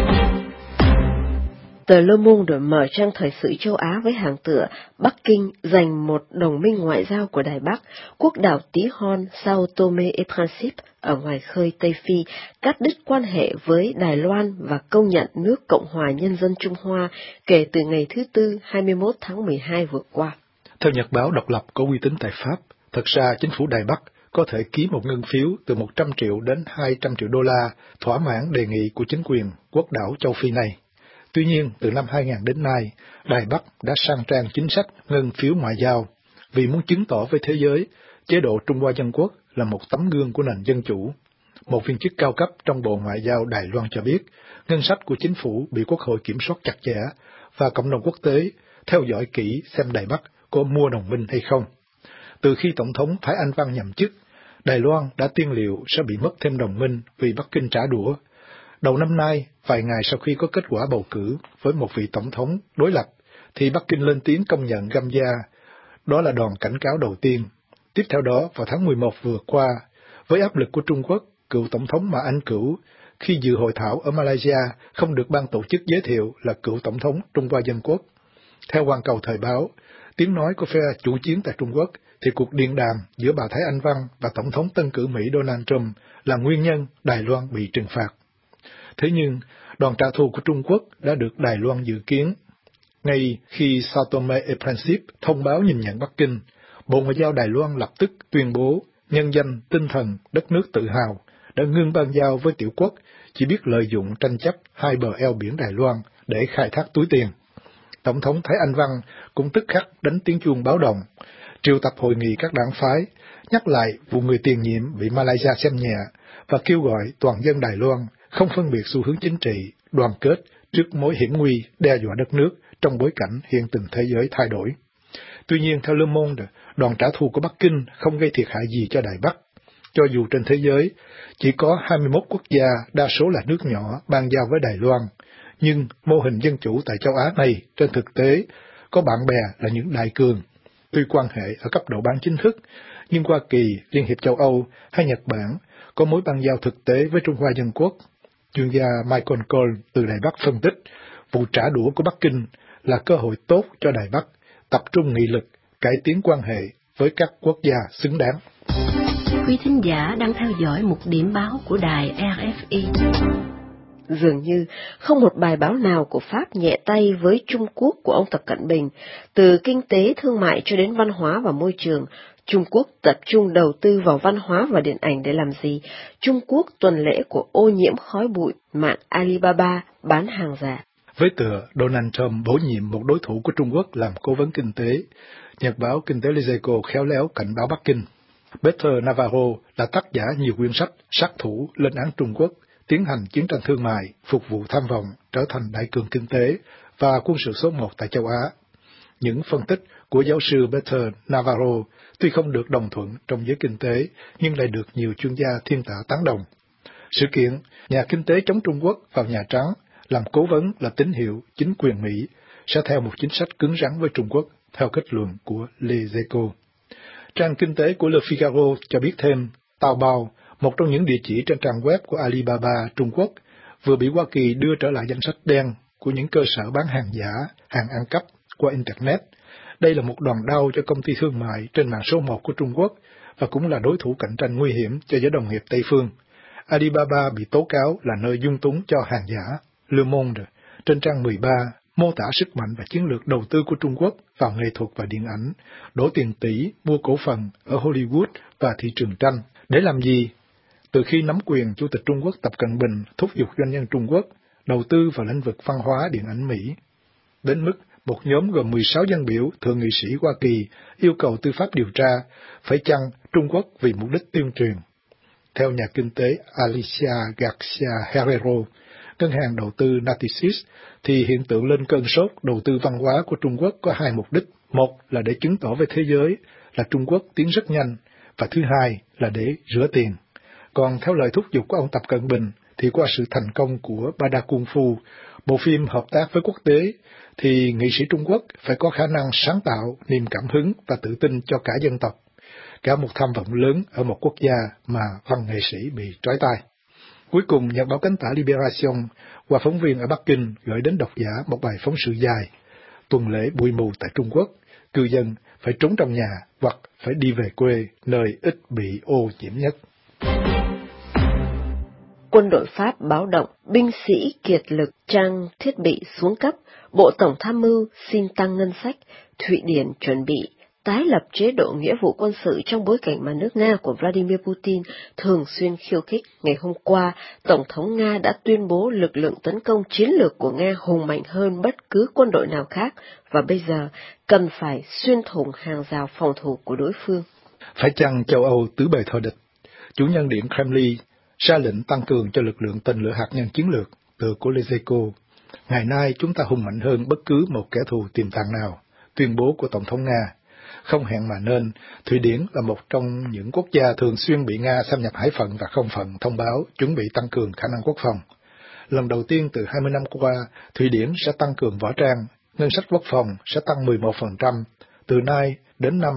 Tờ Le Monde mở trang thời sự châu Á với hàng tựa Bắc Kinh giành một đồng minh ngoại giao của Đài Bắc, quốc đảo Tí Hon, Sao Tome et Principe ở ngoài khơi Tây Phi, cắt đứt quan hệ với Đài Loan và công nhận nước Cộng hòa Nhân dân Trung Hoa kể từ ngày thứ Tư 21 tháng 12 vừa qua. Theo nhật báo độc lập có uy tín tại Pháp, thật ra chính phủ Đài Bắc có thể ký một ngân phiếu từ 100 triệu đến 200 triệu đô la thỏa mãn đề nghị của chính quyền quốc đảo châu Phi này. Tuy nhiên, từ năm 2000 đến nay, Đài Bắc đã sang trang chính sách ngân phiếu ngoại giao vì muốn chứng tỏ với thế giới chế độ Trung Hoa Dân Quốc là một tấm gương của nền dân chủ. Một viên chức cao cấp trong Bộ Ngoại giao Đài Loan cho biết, ngân sách của chính phủ bị Quốc hội kiểm soát chặt chẽ và cộng đồng quốc tế theo dõi kỹ xem Đài Bắc có mua đồng minh hay không. Từ khi Tổng thống Thái Anh Văn nhậm chức, Đài Loan đã tiên liệu sẽ bị mất thêm đồng minh vì Bắc Kinh trả đũa. Đầu năm nay, vài ngày sau khi có kết quả bầu cử với một vị tổng thống đối lập, thì Bắc Kinh lên tiếng công nhận Gambia. Đó là đòn cảnh cáo đầu tiên. Tiếp theo đó, vào tháng 11 vừa qua, với áp lực của Trung Quốc, cựu tổng thống Mã Anh Cửu, khi dự hội thảo ở Malaysia, không được ban tổ chức giới thiệu là cựu tổng thống Trung Hoa Dân Quốc. Theo Hoàn Cầu Thời báo, tiếng nói của phe chủ chiến tại Trung Quốc, thì cuộc điện đàm giữa bà Thái Anh Văn và Tổng thống tân cử Mỹ Donald Trump là nguyên nhân Đài Loan bị trừng phạt. Thế nhưng, đòn trả thù của Trung Quốc đã được Đài Loan dự kiến. Ngay khi Sao Tome et Principe thông báo nhìn nhận Bắc Kinh, Bộ Ngoại giao Đài Loan lập tức tuyên bố nhân danh tinh thần đất nước tự hào đã ngưng ban giao với tiểu quốc chỉ biết lợi dụng tranh chấp hai bờ eo biển Đài Loan để khai thác túi tiền. Tổng thống Thái Anh Văn cũng tức khắc đánh tiếng chuông báo động, triệu tập hội nghị các đảng phái, nhắc lại vụ người tiền nhiệm bị Malaysia xem nhẹ và kêu gọi toàn dân Đài Loan không phân biệt xu hướng chính trị, đoàn kết trước mối hiểm nguy đe dọa đất nước trong bối cảnh hiện tình thế giới thay đổi. Tuy nhiên, theo Le Monde, đòn trả thù của Bắc Kinh không gây thiệt hại gì cho Đài Bắc. Cho dù trên thế giới chỉ có 21 quốc gia, đa số là nước nhỏ, ban giao với Đài Loan, nhưng mô hình dân chủ tại châu Á này trên thực tế có bạn bè là những đại cường. Tuy quan hệ ở cấp độ bán chính thức, nhưng Hoa Kỳ, Liên hiệp châu Âu hay Nhật Bản có mối băng giao thực tế với Trung Hoa Dân Quốc. Chuyên gia Michael Cole từ Đài Bắc phân tích, vụ trả đũa của Bắc Kinh là cơ hội tốt cho Đài Bắc tập trung nghị lực, cải tiến quan hệ với các quốc gia xứng đáng. Quý thính giả đang theo dõi một điểm báo của đài RFI. Dường như không một bài báo nào của Pháp nhẹ tay với Trung Quốc của ông Tập Cận Bình, từ kinh tế thương mại cho đến văn hóa và môi trường. Trung Quốc tập trung đầu tư vào văn hóa và điện ảnh để làm gì? Trung Quốc tuần lễ của ô nhiễm khói bụi, mạng Alibaba bán hàng giả. Với tựa Donald Trump bổ nhiệm một đối thủ của Trung Quốc làm cố vấn kinh tế, nhật báo Kinh tế Lezeco khéo léo cảnh báo Bắc Kinh. Peter Navarro là tác giả nhiều quyển sách sát thủ lên án Trung Quốc, tiến hành chiến tranh thương mại, phục vụ tham vọng, trở thành đại cường kinh tế và quân sự số 1 tại châu Á. Những phân tích của giáo sư Peter Navarro tuy không được đồng thuận trong giới kinh tế, nhưng lại được nhiều chuyên gia thiên tạ tán đồng. Sự kiện nhà kinh tế chống Trung Quốc vào Nhà Trắng làm cố vấn là tín hiệu chính quyền Mỹ sẽ theo một chính sách cứng rắn với Trung Quốc, theo kết luận của Lezeco. Trang kinh tế của Le Figaro cho biết thêm, Taobao, một trong những địa chỉ trên trang web của Alibaba Trung Quốc, vừa bị Hoa Kỳ đưa trở lại danh sách đen của những cơ sở bán hàng giả, hàng ăn cắp qua Internet. Đây là một đòn đau cho công ty thương mại trên mạng số 1 của Trung Quốc và cũng là đối thủ cạnh tranh nguy hiểm cho giới đồng nghiệp Tây phương. Alibaba bị tố cáo là nơi dung túng cho hàng giả. Le Monde, trên trang 13, mô tả sức mạnh và chiến lược đầu tư của Trung Quốc vào nghệ thuật và điện ảnh, đổ tiền tỷ mua cổ phần ở Hollywood và thị trường tranh. Để làm gì? Từ khi nắm quyền, Chủ tịch Trung Quốc Tập Cận Bình thúc giục doanh nhân Trung Quốc đầu tư vào lĩnh vực văn hóa điện ảnh Mỹ, đến mức một nhóm gồm 16 dân biểu thượng nghị sĩ Hoa Kỳ yêu cầu tư pháp điều tra phải chăng Trung Quốc vì mục đích tuyên truyền. Theo nhà kinh tế Alicia Garcia Herrero, ngân hàng đầu tư Natixis, thì hiện tượng lên cơn sốt đầu tư văn hóa của Trung Quốc có hai mục đích. Một là để chứng tỏ với thế giới là Trung Quốc tiến rất nhanh, và thứ hai là để rửa tiền. Còn theo lời thúc giục của ông Tập Cận Bình, thì qua sự thành công của Bada Kung Fu, bộ phim hợp tác với quốc tế, thì nghị sĩ Trung Quốc phải có khả năng sáng tạo, niềm cảm hứng và tự tin cho cả dân tộc, cả một tham vọng lớn ở một quốc gia mà văn nghệ sĩ bị trói tay. Cuối cùng, nhật báo cánh tả Liberation qua phóng viên ở Bắc Kinh gửi đến độc giả một bài phóng sự dài. Tuần lễ bụi mù tại Trung Quốc, cư dân phải trốn trong nhà hoặc phải đi về quê, nơi ít bị ô nhiễm nhất. Quân đội Pháp báo động, binh sĩ kiệt lực, trang thiết bị xuống cấp, Bộ Tổng tham mưu xin tăng ngân sách, Thụy Điển chuẩn bị tái lập chế độ nghĩa vụ quân sự trong bối cảnh mà nước Nga của Vladimir Putin thường xuyên khiêu khích. Ngày hôm qua, Tổng thống Nga đã tuyên bố lực lượng tấn công chiến lược của Nga hùng mạnh hơn bất cứ quân đội nào khác, và bây giờ cần phải xuyên thủng hàng rào phòng thủ của đối phương. Phải chăng châu Âu tứ bề thờ địch? Chủ nhân điện Kremlin ra lệnh tăng cường cho lực lượng tên lửa hạt nhân chiến lược, tựa của Lezeko. Ngày nay chúng ta hùng mạnh hơn bất cứ một kẻ thù tiềm tàng nào, tuyên bố của Tổng thống Nga. Không hẹn mà nên, Thụy Điển là một trong những quốc gia thường xuyên bị Nga xâm nhập hải phận và không phận thông báo chuẩn bị tăng cường khả năng quốc phòng. Lần đầu tiên từ 20 năm qua, Thụy Điển sẽ tăng cường võ trang, ngân sách quốc phòng sẽ tăng 11% từ nay đến năm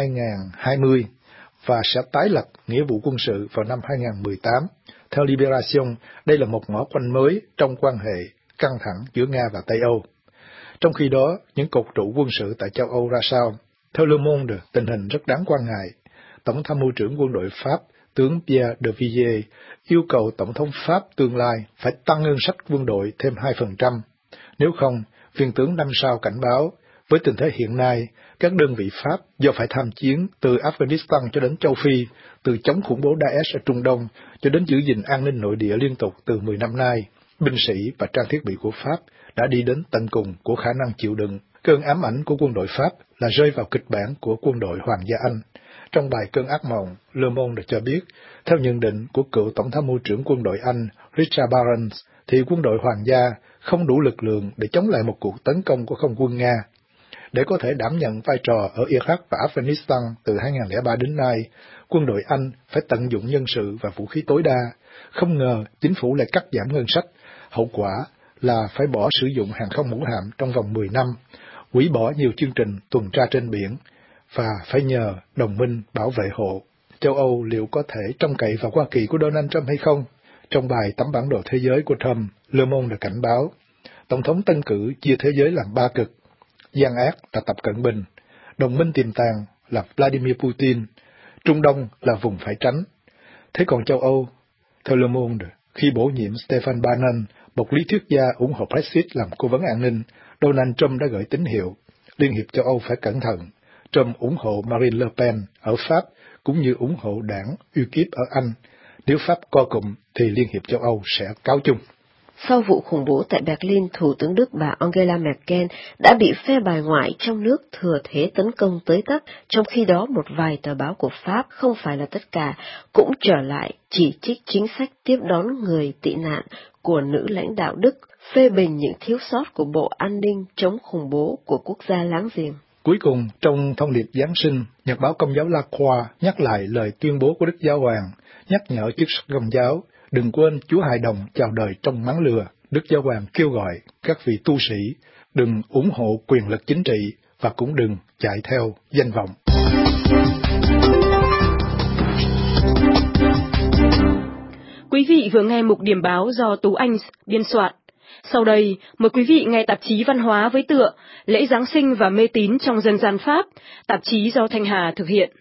2020 và sẽ tái lập nghĩa vụ quân sự vào năm 2018. Theo Liberation, đây là một ngõ quanh mới trong quan hệ căng thẳng giữa Nga và Tây Âu. Trong khi đó, những cột trụ quân sự tại châu Âu ra sao? Theo Le Monde, tình hình rất đáng quan ngại. Tổng tham mưu trưởng quân đội Pháp, tướng Pierre de Villiers, yêu cầu Tổng thống Pháp tương lai phải tăng ngân sách quân đội thêm 2%. Nếu không, viên tướng 5 sao cảnh báo, với tình thế hiện nay, các đơn vị Pháp do phải tham chiến từ Afghanistan cho đến châu Phi, từ chống khủng bố Daesh ở Trung Đông cho đến giữ gìn an ninh nội địa liên tục từ 10 năm nay, binh sĩ và trang thiết bị của Pháp đã đi đến tận cùng của khả năng chịu đựng. Cơn ám ảnh của quân đội Pháp là rơi vào kịch bản của quân đội Hoàng gia Anh. Trong bài Cơn ác mộng, Le Monde cho biết, theo nhận định của cựu Tổng tham mưu trưởng quân đội Anh Richard Barnes, thì quân đội Hoàng gia không đủ lực lượng để chống lại một cuộc tấn công của không quân Nga. Để có thể đảm nhận vai trò ở Iraq và Afghanistan từ 2003 đến nay, quân đội Anh phải tận dụng nhân sự và vũ khí tối đa. Không ngờ chính phủ lại cắt giảm ngân sách, hậu quả là phải bỏ sử dụng hàng không mẫu hạm trong vòng 10 năm, hủy bỏ nhiều chương trình tuần tra trên biển, và phải nhờ đồng minh bảo vệ hộ. Châu Âu liệu có thể trông cậy vào Hoa Kỳ của Donald Trump hay không? Trong bài Tấm bản đồ thế giới của Trump, Le Monde đã cảnh báo, Tổng thống tân cử chia thế giới làm 3 cực. Gian ác là Tập Cận Bình, đồng minh tiềm tàng là Vladimir Putin, Trung Đông là vùng phải tránh. Thế còn châu Âu? Theo Le Monde, khi bổ nhiệm Stefan Bannon, một lý thuyết gia ủng hộ Brexit làm cố vấn an ninh, Donald Trump đã gửi tín hiệu, Liên hiệp châu Âu phải cẩn thận. Trump ủng hộ Marine Le Pen ở Pháp, cũng như ủng hộ đảng UKIP ở Anh. Nếu Pháp co cụm, thì Liên hiệp châu Âu sẽ cáo chung. Sau vụ khủng bố tại Berlin, Thủ tướng Đức bà Angela Merkel đã bị phe bài ngoại trong nước thừa thế tấn công tới tấp, trong khi đó một vài tờ báo của Pháp, không phải là tất cả, cũng trở lại chỉ trích chính sách tiếp đón người tị nạn của nữ lãnh đạo Đức, phê bình những thiếu sót của Bộ An ninh chống khủng bố của quốc gia láng giềng. Cuối cùng, trong thông điệp Giáng sinh, Nhật báo Công giáo La Croix nhắc lại lời tuyên bố của Đức Giáo Hoàng, nhắc nhở chức sắc Công giáo, đừng quên Chúa hài đồng chào đời trong máng lừa. Đức Giáo Hoàng kêu gọi các vị tu sĩ đừng ủng hộ quyền lực chính trị và cũng đừng chạy theo danh vọng. Quý vị vừa nghe mục điểm báo do Tú Anh biên soạn. Sau đây, mời quý vị nghe tạp chí văn hóa với tựa Lễ Giáng sinh và mê tín trong dân gian Pháp, tạp chí do Thanh Hà thực hiện.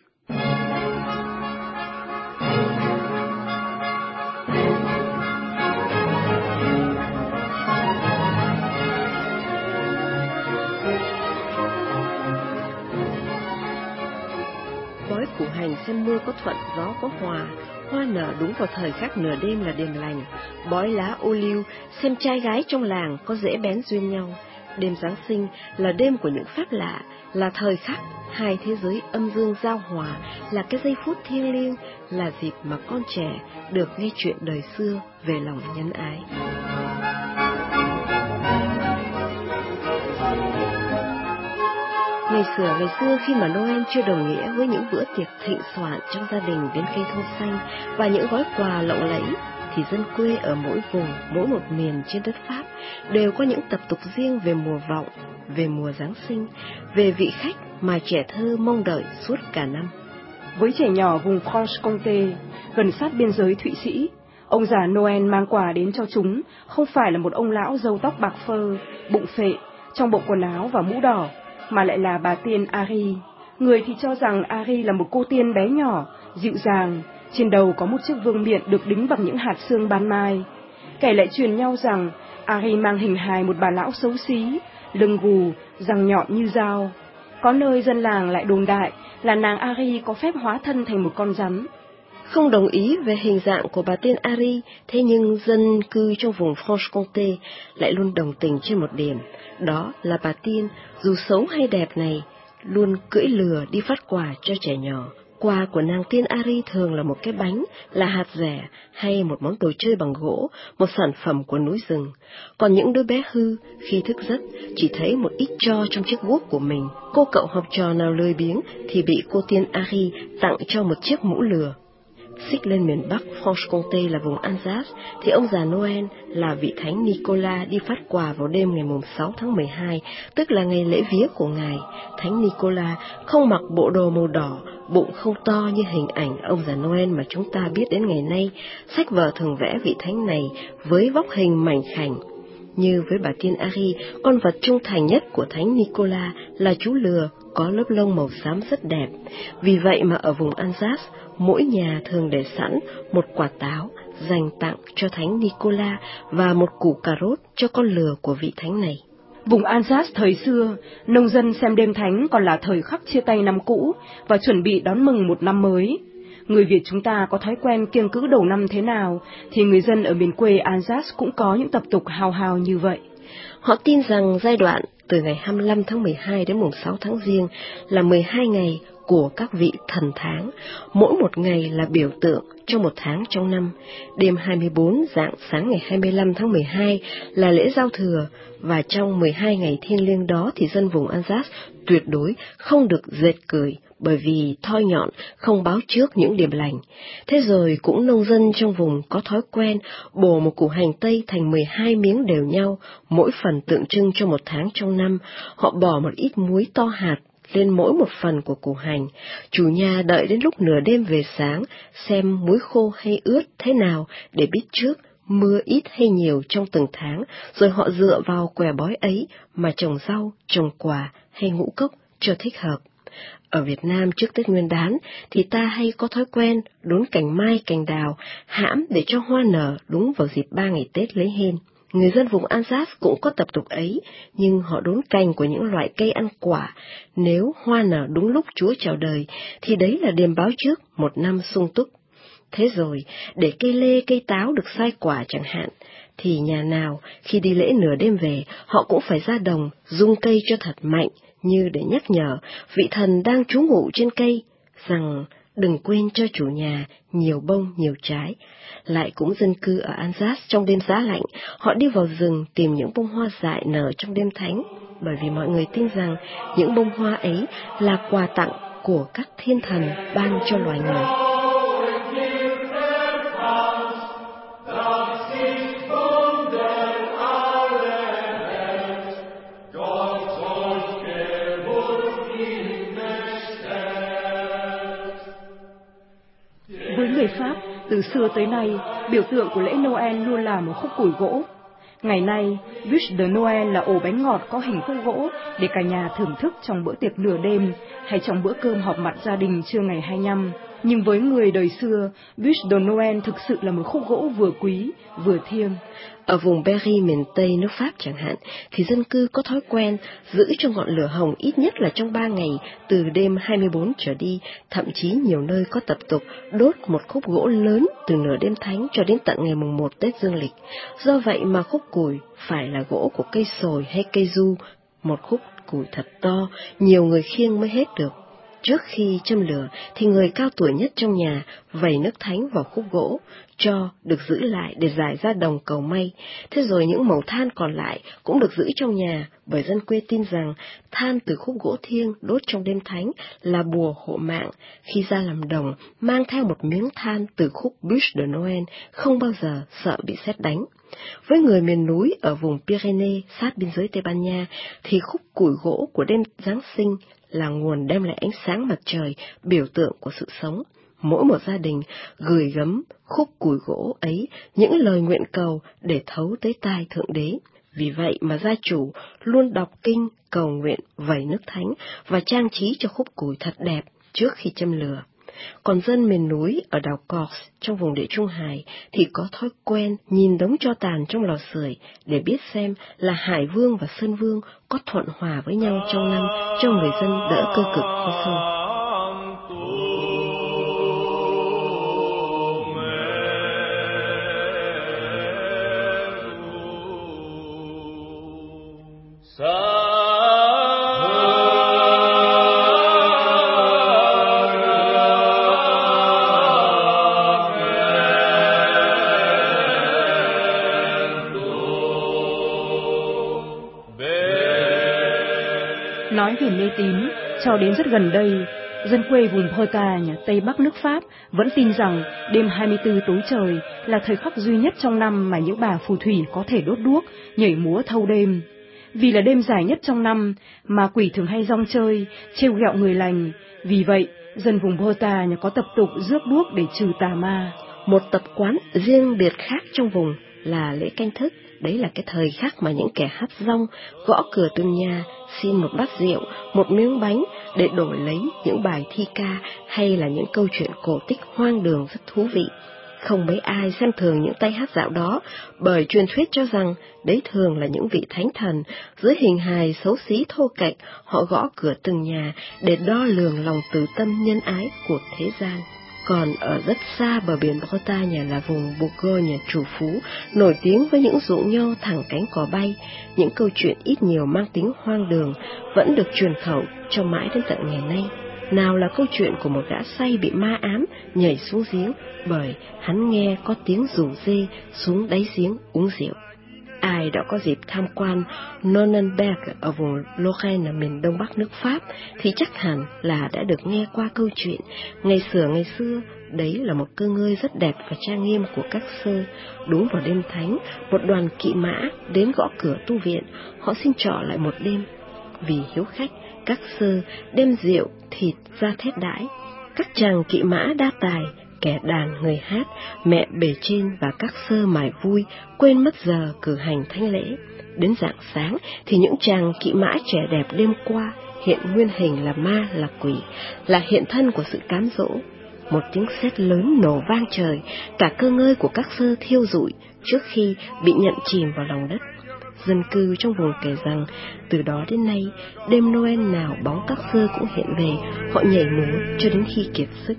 Bói củ hành xem mưa có thuận, gió có hòa, hoa nở đúng vào thời khắc nửa đêm là đêm lành. Bói lá ô liu xem trai gái trong làng có dễ bén duyên nhau. Đêm Giáng sinh là đêm của những phép lạ, là thời khắc hai thế giới âm dương giao hòa, là cái giây phút thiêng liêng, là dịp mà con trẻ được nghe chuyện đời xưa về lòng nhân ái. Ngày xưa khi mà Noel chưa đồng nghĩa với những bữa tiệc thịnh soạn trong gia đình đến cây thông xanh và những gói quà lộng lẫy, thì dân quê ở mỗi vùng, mỗi một miền trên đất Pháp đều có những tập tục riêng về mùa vọng, về mùa Giáng sinh, về vị khách mà trẻ thơ mong đợi suốt cả năm. Với trẻ nhỏ vùng Franche-Comté, gần sát biên giới Thụy Sĩ, ông già Noel mang quà đến cho chúng không phải là một ông lão râu tóc bạc phơ, bụng phệ, trong bộ quần áo và mũ đỏ, mà lại là bà tiên Ari. Người thì cho rằng Ari là một cô tiên bé nhỏ, dịu dàng, trên đầu có một chiếc vương miện được đính bằng những hạt xương ban mai. Kẻ lại truyền nhau rằng Ari mang hình hài một bà lão xấu xí, lưng gù, răng nhọn như dao. Có nơi dân làng lại đồn đại là nàng Ari có phép hóa thân thành một con rắn. Không đồng ý về hình dạng của bà tiên Ari, thế nhưng dân cư trong vùng Franche-Comté lại luôn đồng tình trên một điểm, đó là bà tiên, dù xấu hay đẹp này, luôn cưỡi lừa đi phát quà cho trẻ nhỏ. Quà của nàng tiên Ari thường là một cái bánh, là hạt dẻ, hay một món đồ chơi bằng gỗ, một sản phẩm của núi rừng. Còn những đứa bé hư, khi thức giấc, chỉ thấy một ít tro trong chiếc guốc của mình. Cô cậu học trò nào lười biếng thì bị cô tiên Ari tặng cho một chiếc mũ lừa. Xích lên miền Bắc Franche-Comté là vùng Alsace, thì ông già Noel là vị thánh Nicolas đi phát quà vào đêm ngày 6 tháng 12, tức là ngày lễ vía của ngài. Thánh Nicolas không mặc bộ đồ màu đỏ, bụng không to như hình ảnh ông già Noel mà chúng ta biết đến ngày nay. Sách vở thường vẽ vị thánh này với vóc hình mảnh khảnh. Như với bà tiên Ari, con vật trung thành nhất của thánh Nicolas là chú lừa có lớp lông màu xám rất đẹp. Vì vậy mà ở vùng Alsace, mỗi nhà thường để sẵn một quả táo dành tặng cho thánh Nicolas và một củ cà rốt cho con lừa của vị thánh này. Vùng Alsace thời xưa, nông dân xem đêm thánh còn là thời khắc chia tay năm cũ và chuẩn bị đón mừng một năm mới. Người Việt chúng ta có thói quen kiêng cữ đầu năm thế nào, thì người dân ở miền quê Alsace cũng có những tập tục hào hào như vậy. Họ tin rằng giai đoạn từ ngày 25 tháng 12 đến mùng 6 tháng Giêng là 12 ngày của các vị thần tháng, mỗi một ngày là biểu tượng cho một tháng trong năm. Đêm 24 rạng sáng ngày 25 tháng 12 là lễ giao thừa, và trong 12 ngày thiêng liêng đó thì dân vùng Alsace tuyệt đối không được dệt cởi, bởi vì thoi nhọn không báo trước những điểm lành. Thế rồi cũng nông dân trong vùng có thói quen bổ một củ hành tây thành 12 miếng đều nhau, mỗi phần tượng trưng cho một tháng trong năm. Họ bỏ một ít muối to hạt lên mỗi một phần của củ hành. Chủ nhà đợi đến lúc nửa đêm về sáng xem muối khô hay ướt thế nào để biết trước mưa ít hay nhiều trong từng tháng, rồi họ dựa vào què bói ấy mà trồng rau, trồng quả hay ngũ cốc cho thích hợp. Ở Việt Nam trước Tết Nguyên đán thì ta hay có thói quen đốn cành mai, cành đào, hãm để cho hoa nở đúng vào dịp 3 ngày Tết lấy hên. Người dân vùng Alsace cũng có tập tục ấy, nhưng họ đốn cành của những loại cây ăn quả. Nếu hoa nở đúng lúc Chúa chào đời, thì đấy là điềm báo trước một năm sung túc. Thế rồi, để cây lê, cây táo được sai quả chẳng hạn, thì nhà nào khi đi lễ nửa đêm về, họ cũng phải ra đồng, rung cây cho thật mạnh, như để nhắc nhở vị thần đang trú ngụ trên cây, rằng đừng quên cho chủ nhà nhiều bông nhiều trái. Lại cũng dân cư ở Alsace trong đêm giá lạnh, họ đi vào rừng tìm những bông hoa dại nở trong đêm thánh, bởi vì mọi người tin rằng những bông hoa ấy là quà tặng của các thiên thần ban cho loài người. Từ xưa tới nay, biểu tượng của lễ Noel luôn là một khúc củi gỗ. Ngày nay, bûche de Noël là ổ bánh ngọt có hình khúc gỗ để cả nhà thưởng thức trong bữa tiệc nửa đêm hay trong bữa cơm họp mặt gia đình trưa ngày 25. Nhưng với người đời xưa, bûche de Noël thực sự là một khúc gỗ vừa quý, vừa thiêng. Ở vùng Berry miền Tây nước Pháp chẳng hạn, thì dân cư có thói quen giữ cho ngọn lửa hồng ít nhất là trong 3 ngày, từ đêm 24 trở đi, thậm chí nhiều nơi có tập tục đốt một khúc gỗ lớn từ nửa đêm thánh cho đến tận ngày mùng 1 Tết Dương lịch. Do vậy mà khúc củi phải là gỗ của cây sồi hay cây du, một khúc củi thật to, nhiều người khiêng mới hết được. Trước khi châm lửa thì người cao tuổi nhất trong nhà vẩy nước thánh vào khúc gỗ, cho được giữ lại để rải ra đồng cầu may. Thế rồi những mẩu than còn lại cũng được giữ trong nhà, bởi dân quê tin rằng than từ khúc gỗ thiêng đốt trong đêm thánh là bùa hộ mạng. Khi ra làm đồng, mang theo một miếng than từ khúc bûche de Noël, không bao giờ sợ bị sét đánh. Với người miền núi ở vùng Pyrénées sát biên giới Tây Ban Nha thì khúc củi gỗ của đêm Giáng sinh là nguồn đem lại ánh sáng mặt trời, biểu tượng của sự sống. Mỗi một gia đình gửi gắm khúc củi gỗ ấy những lời nguyện cầu để thấu tới tai Thượng Đế. Vì vậy mà gia chủ luôn đọc kinh, cầu nguyện, vẩy nước thánh và trang trí cho khúc củi thật đẹp trước khi châm lửa. Còn dân miền núi ở đảo Corse trong vùng Địa Trung Hải thì có thói quen nhìn đống tro tàn trong lò sưởi để biết xem là Hải Vương và Sơn Vương có thuận hòa với nhau trong năm, cho người dân đỡ cơ cực hay không. Nói về mê tín, cho đến rất gần đây, dân quê vùng Bretagne, Tây Bắc nước Pháp vẫn tin rằng đêm 24 tối trời là thời khắc duy nhất trong năm mà những bà phù thủy có thể đốt đuốc, nhảy múa thâu đêm. Vì là đêm dài nhất trong năm, ma quỷ thường hay rong chơi, trêu ghẹo người lành. Vì vậy, dân vùng Bretagne có tập tục rước đuốc để trừ tà ma. Một tập quán riêng biệt khác trong vùng là lễ canh thức. Đấy là cái thời khắc mà những kẻ hát rong gõ cửa từng nhà, xin một bát rượu, một miếng bánh để đổi lấy những bài thi ca hay là những câu chuyện cổ tích hoang đường rất thú vị. Không mấy ai xem thường những tay hát dạo đó, bởi truyền thuyết cho rằng đấy thường là những vị thánh thần dưới hình hài xấu xí thô kệch, họ gõ cửa từng nhà để đo lường lòng từ tâm nhân ái của thế gian. Còn ở rất xa bờ biển Bretagne là vùng Bourgogne trù phú, nổi tiếng với những ruộng nho thẳng cánh cò bay. Những câu chuyện ít nhiều mang tính hoang đường vẫn được truyền khẩu cho mãi đến tận ngày nay. Nào là câu chuyện của một gã say bị ma ám nhảy xuống giếng bởi hắn nghe có tiếng rủ dê xuống đáy giếng uống rượu. Ai đã có dịp tham quan Nonnenberg ở vùng Lorraine miền đông bắc nước Pháp thì chắc hẳn là đã được nghe qua câu chuyện. Ngày xưa, đấy là một cơ ngơi rất đẹp và trang nghiêm của các sơ. Đúng vào đêm thánh, một đoàn kỵ mã đến gõ cửa tu viện, họ xin trọ lại một đêm. Vì hiếu khách, các sơ đem rượu, thịt ra thết đãi. Các chàng kỵ mã đa tài, kẻ đàn người hát, mẹ bề trên và các sơ mải vui, quên mất giờ cử hành thánh lễ. Đến rạng sáng thì những chàng kỵ mã trẻ đẹp đêm qua hiện nguyên hình là ma là quỷ, là hiện thân của sự cám dỗ. Một tiếng sét lớn nổ vang trời, cả cơ ngơi của các sơ thiêu rụi trước khi bị nhận chìm vào lòng đất. Dân cư trong vùng kể rằng từ đó đến nay, đêm Noel nào bóng các sơ cũng hiện về, họ nhảy múa cho đến khi kiệt sức.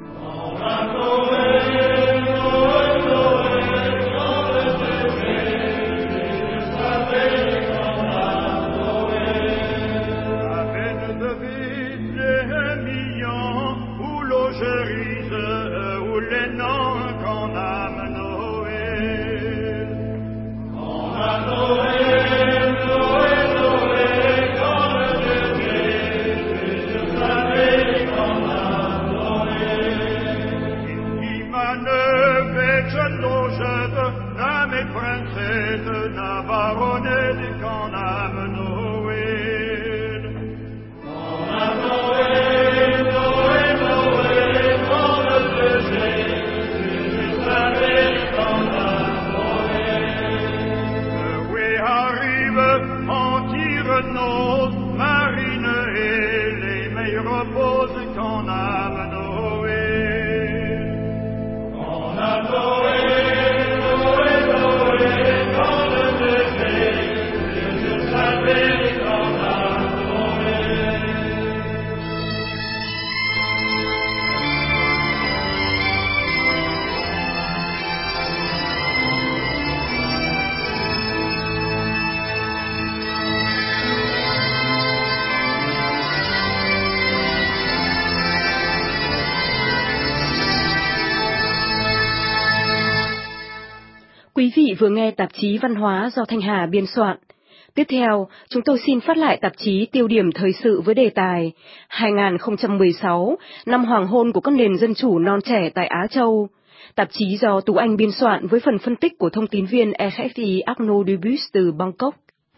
Quý vị vừa nghe tạp chí văn hóa do Thanh Hà biên soạn. Tiếp theo, chúng tôi xin phát lại tạp chí tiêu điểm thời sự với đề tài 2016, năm hoàng hôn của các nền dân chủ non trẻ tại Á Châu. Tạp chí do Tú Anh biên soạn với phần phân tích của thông tín viên RFI Arnaud Dubus từ Bangkok.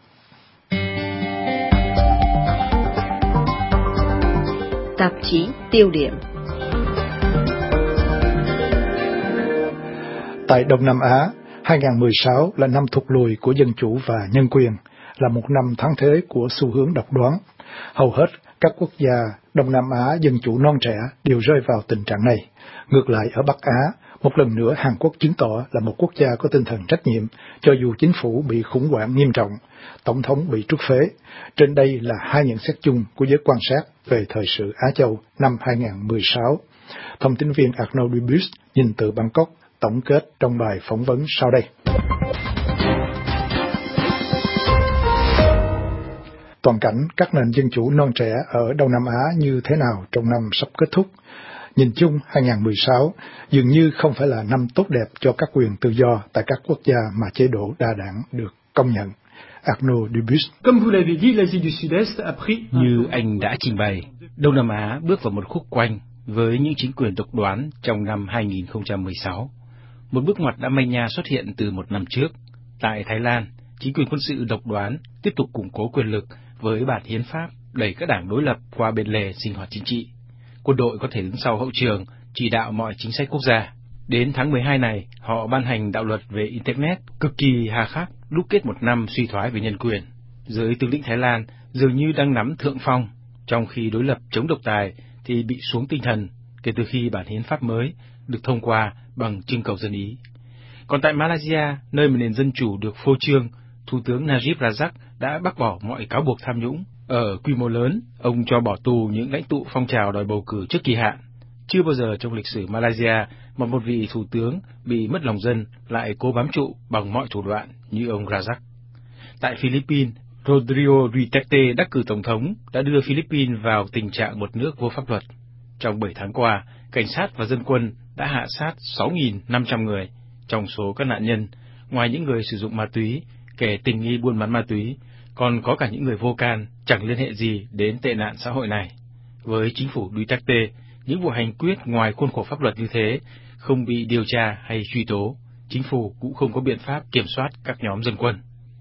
Tạp chí tiêu điểm. Tại Đông Nam Á, 2016 là năm thụt lùi của dân chủ và nhân quyền, là một năm thắng thế của xu hướng độc đoán. Hầu hết các quốc gia Đông Nam Á dân chủ non trẻ đều rơi vào tình trạng này. Ngược lại ở Bắc Á, một lần nữa Hàn Quốc chứng tỏ là một quốc gia có tinh thần trách nhiệm, cho dù chính phủ bị khủng hoảng nghiêm trọng, tổng thống bị trút phế. Trên đây là hai nhận xét chung của giới quan sát về thời sự Á Châu năm 2016. Thông tin viên Arnaud Dubus nhìn từ Bangkok tổng kết trong bài phỏng vấn sau đây. Toàn cảnh các nền dân chủ non trẻ ở Đông Nam Á như thế nào trong năm sắp kết thúc? Nhìn chung, 2016 dường như không phải là năm tốt đẹp cho các quyền tự do tại các quốc gia mà chế độ đa đảng được công nhận. Arnaud Dubus. Như anh đã trình bày, Đông Nam Á bước vào một khúc quanh với những chính quyền độc đoán trong năm 2016. Một bước ngoặt đã manh nha xuất hiện từ một năm trước. Tại Thái Lan, chính quyền quân sự độc đoán tiếp tục củng cố quyền lực với bản hiến pháp đẩy các đảng đối lập qua bên lề sinh hoạt chính trị. Quân đội có thể đứng sau hậu trường, chỉ đạo mọi chính sách quốc gia. Đến tháng 12 này, họ ban hành đạo luật về Internet cực kỳ hà khắc, đúc kết một năm suy thoái về nhân quyền. Giới tướng lĩnh Thái Lan dường như đang nắm thượng phong, trong khi đối lập chống độc tài thì bị xuống tinh thần kể từ khi bản hiến pháp mới được thông qua bằng trưng cầu dân ý. Còn tại Malaysia, nơi mà nền dân chủ được phô trương, Thủ tướng Najib Razak đã bác bỏ mọi cáo buộc tham nhũng. Ở quy mô lớn, ông cho bỏ tù những lãnh tụ phong trào đòi bầu cử trước kỳ hạn. Chưa bao giờ trong lịch sử Malaysia mà một vị thủ tướng bị mất lòng dân lại cố bám trụ bằng mọi thủ đoạn như ông Razak. Tại Philippines, Rodrigo Duterte đắc cử tổng thống đã đưa Philippines vào tình trạng một nước vô pháp luật. Trong 7 tháng qua, cảnh sát và dân quân đã hạ sát 6.500 người. Trong số các nạn nhân, ngoài những người sử dụng ma túy, kẻ tình nghi buôn bán ma túy, còn có cả những người vô can, chẳng liên hệ gì đến tệ nạn xã hội này. Với chính phủ Duterte, những vụ hành quyết ngoài khuôn khổ pháp luật như thế không bị điều tra hay truy tố, chính phủ cũng không có biện pháp kiểm soát các nhóm dân quân.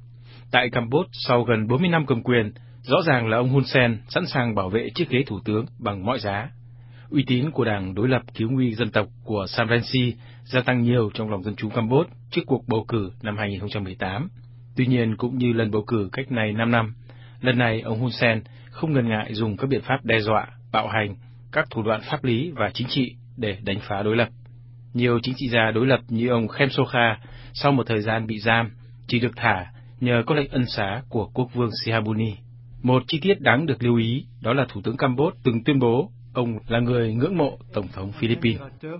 Tại Campuchia, sau gần 40 năm cầm quyền, rõ ràng là ông Hun Sen sẵn sàng bảo vệ chiếc ghế thủ tướng bằng mọi giá. Uy tín của đảng đối lập cứu nguy dân tộc của Sam Rainsy gia tăng nhiều trong lòng dân chúng Campuchia trước cuộc bầu cử năm 2018. Tuy nhiên, cũng như lần bầu cử cách này 5 năm, lần này ông Hun Sen không ngần ngại dùng các biện pháp đe dọa, bạo hành, các thủ đoạn pháp lý và chính trị để đánh phá đối lập. Nhiều chính trị gia đối lập như ông Kem Sokha sau một thời gian bị giam chỉ được thả nhờ có lệnh ân xá của quốc vương Sihamoni. Một chi tiết đáng được lưu ý đó là Thủ tướng Campuchia từng tuyên bố ông là người ngưỡng mộ Tổng thống Philippines.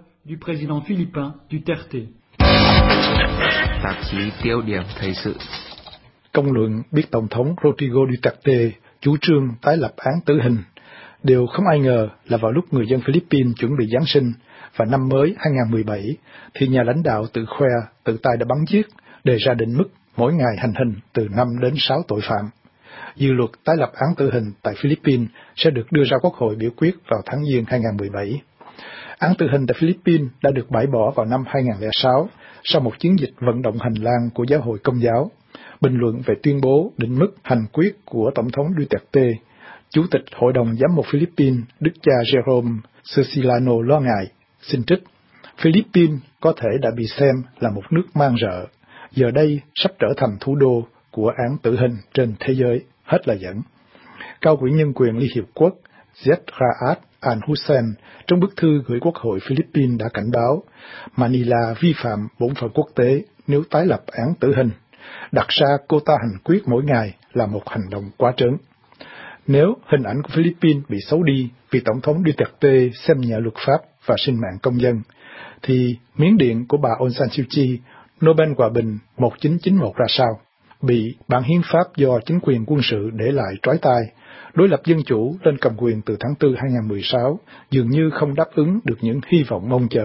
Tạp chí tiêu điểm thời sự. Công luận biết Tổng thống Rodrigo Duterte chủ trương tái lập án tử hình. Điều không ai ngờ là vào lúc người dân Philippines chuẩn bị Giáng sinh và năm mới 2017, thì nhà lãnh đạo tự khoe tự tay đã bắn giết, đề ra định mức mỗi ngày hành hình từ 5 đến 6 tội phạm. Dự luật tái lập án tử hình tại Philippines sẽ được đưa ra Quốc hội biểu quyết vào tháng Giêng 2017. Án tử hình tại Philippines đã được bãi bỏ vào năm 2006 sau một chiến dịch vận động hành lang của giáo hội Công giáo. Bình luận về tuyên bố định mức hành quyết của Tổng thống Duterte, Chủ tịch Hội đồng Giám mục Philippines Đức cha Jerome Cecilano lo ngại, xin trích: Philippines có thể đã bị xem là một nước man rợ, giờ đây sắp trở thành thủ đô của án tử hình trên thế giới, hết là dẫn. Cao ủy nhân quyền Liên Hiệp Quốc Z. Raad al-Hussein trong bức thư gửi Quốc hội Philippines đã cảnh báo Manila vi phạm bổn phận quốc tế nếu tái lập án tử hình. Đặt ra quota hành quyết mỗi ngày là một hành động quá trớn. Nếu hình ảnh của Philippines bị xấu đi vì Tổng thống Duterte xem nhẹ luật pháp và sinh mạng công dân, thì miến điện của bà Aung San Suu Kyi, Nobel Hòa bình 1991 ra sao? Bị bản hiến pháp do chính quyền quân sự để lại trói tai, đối lập dân chủ lên cầm quyền từ tháng 4 2016 dường như không đáp ứng được những hy vọng mong chờ.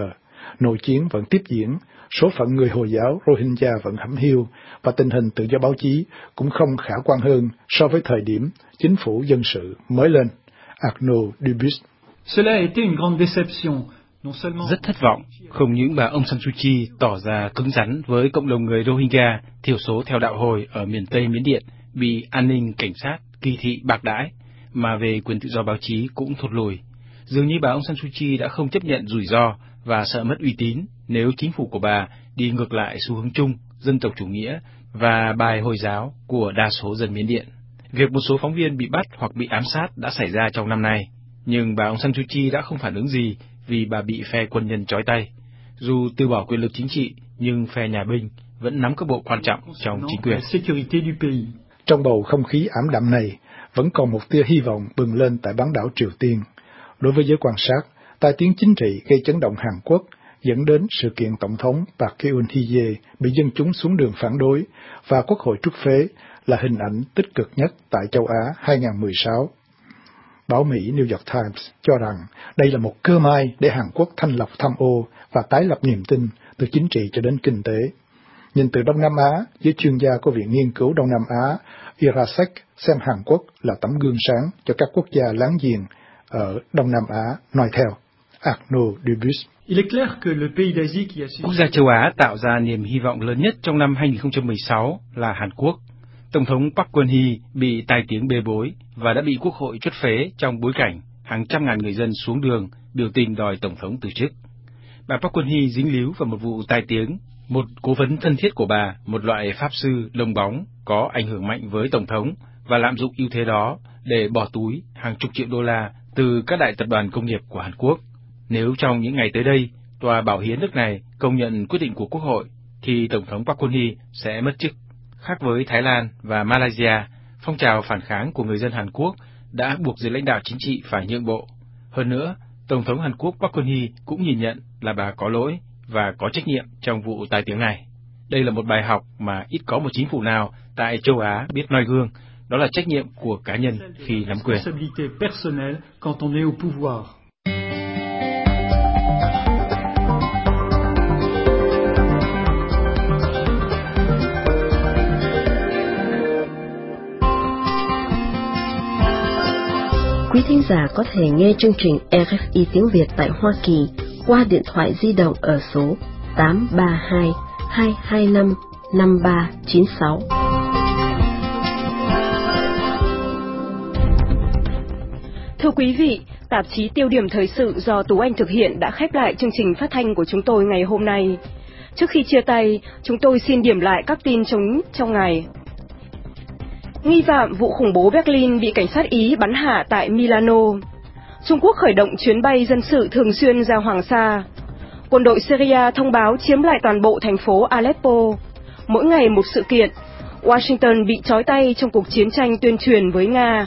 nội chiến vẫn tiếp diễn, số phận người Hồi giáo Rohingya vẫn hẩm hiu, và tình hình tự do báo chí cũng không khả quan hơn so với thời điểm chính phủ dân sự mới lên. Arnaud Dubus. Cela a été une grande déception. Rất thất vọng, không những bà Aung San Suu Kyi tỏ ra cứng rắn với cộng đồng người Rohingya, thiểu số theo đạo Hồi ở miền Tây Miến Điện, bị an ninh cảnh sát kỳ thị bạc đãi, mà về quyền tự do báo chí cũng thụt lùi. Dường như bà Aung San Suu Kyi đã không chấp nhận rủi ro và sợ mất uy tín nếu chính phủ của bà đi ngược lại xu hướng chung, dân tộc chủ nghĩa và bài Hồi giáo của đa số dân Miến Điện. Việc một số phóng viên bị bắt hoặc bị ám sát đã xảy ra trong năm nay, nhưng bà Aung San Suu Kyi đã không phản ứng gì vì bà bị phe quân nhân trói tay. Dù từ bỏ quyền lực chính trị, nhưng phe nhà binh vẫn nắm các bộ quan trọng trong chính quyền. Trong bầu không khí ảm đạm này, vẫn còn một tia hy vọng bừng lên tại bán đảo Triều Tiên. Đối với giới quan sát, tai tiếng chính trị gây chấn động Hàn Quốc dẫn đến sự kiện Tổng thống Park Geun-hye bị dân chúng xuống đường phản đối và Quốc hội trút phế là hình ảnh tích cực nhất tại châu Á 2016. Báo Mỹ New York Times cho rằng đây là một cơ may để Hàn Quốc thanh lọc tham ô và tái lập niềm tin từ chính trị cho đến kinh tế. Nhìn từ Đông Nam Á, giới chuyên gia của Viện Nghiên cứu Đông Nam Á Irasek xem Hàn Quốc là tấm gương sáng cho các quốc gia láng giềng ở Đông Nam Á nói theo. Arnaud Dubus. Quốc gia châu Á tạo ra niềm hy vọng lớn nhất trong năm 2016 là Hàn Quốc. Tổng thống Park Geun-hye bị tai tiếng bê bối và đã bị Quốc hội truất phế trong bối cảnh hàng trăm ngàn người dân xuống đường biểu tình đòi Tổng thống từ chức. Bà Park Geun-hye dính líu vào một vụ tai tiếng. Một cố vấn thân thiết của bà, một loại pháp sư lông bóng, có ảnh hưởng mạnh với Tổng thống và lạm dụng ưu thế đó để bỏ túi hàng chục triệu đô la từ các đại tập đoàn công nghiệp của Hàn Quốc. Nếu trong những ngày tới đây, Tòa Bảo hiến nước này công nhận quyết định của Quốc hội, thì Tổng thống Park Geun-hye sẽ mất chức. Khác với Thái Lan và Malaysia, phong trào phản kháng của người dân Hàn Quốc đã buộc giới lãnh đạo chính trị phải nhượng bộ. Hơn nữa, Tổng thống Hàn Quốc Park Geun-hye cũng nhìn nhận là bà có lỗi và có trách nhiệm trong vụ tai tiếng này. Đây là một bài học mà ít có một chính phủ nào tại châu Á biết noi gương, đó là trách nhiệm của cá nhân khi nắm quyền. Quý thính giả có thể nghe chương trình RFI tiếng Việt tại Hoa Kỳ qua điện thoại di động ở số 832 225 5396. Thưa quý vị, tạp chí Tiêu điểm thời sự do Tú Anh thực hiện đã khép lại chương trình phát thanh của chúng tôi ngày hôm nay. Trước khi chia tay, chúng tôi xin điểm lại các tin trong ngày. Nghi phạm vụ khủng bố Berlin bị cảnh sát Ý bắn hạ tại Milano. Trung Quốc khởi động chuyến bay dân sự thường xuyên ra Hoàng Sa. Quân đội Syria thông báo chiếm lại toàn bộ thành phố Aleppo. Mỗi ngày một sự kiện. Washington bị trói tay trong cuộc chiến tranh tuyên truyền với Nga.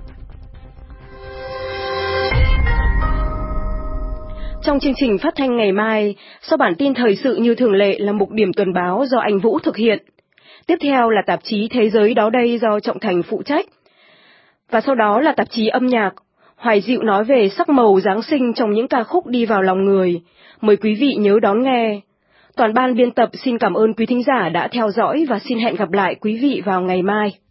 Trong chương trình phát thanh ngày mai, sau bản tin thời sự như thường lệ là mục điểm tuần báo do anh Vũ thực hiện. Tiếp theo là tạp chí Thế giới đó đây do Trọng Thành phụ trách. Và sau đó là tạp chí âm nhạc. Hoài Dịu nói về sắc màu Giáng sinh trong những ca khúc đi vào lòng người. Mời quý vị nhớ đón nghe. Toàn ban biên tập xin cảm ơn quý thính giả đã theo dõi và xin hẹn gặp lại quý vị vào ngày mai.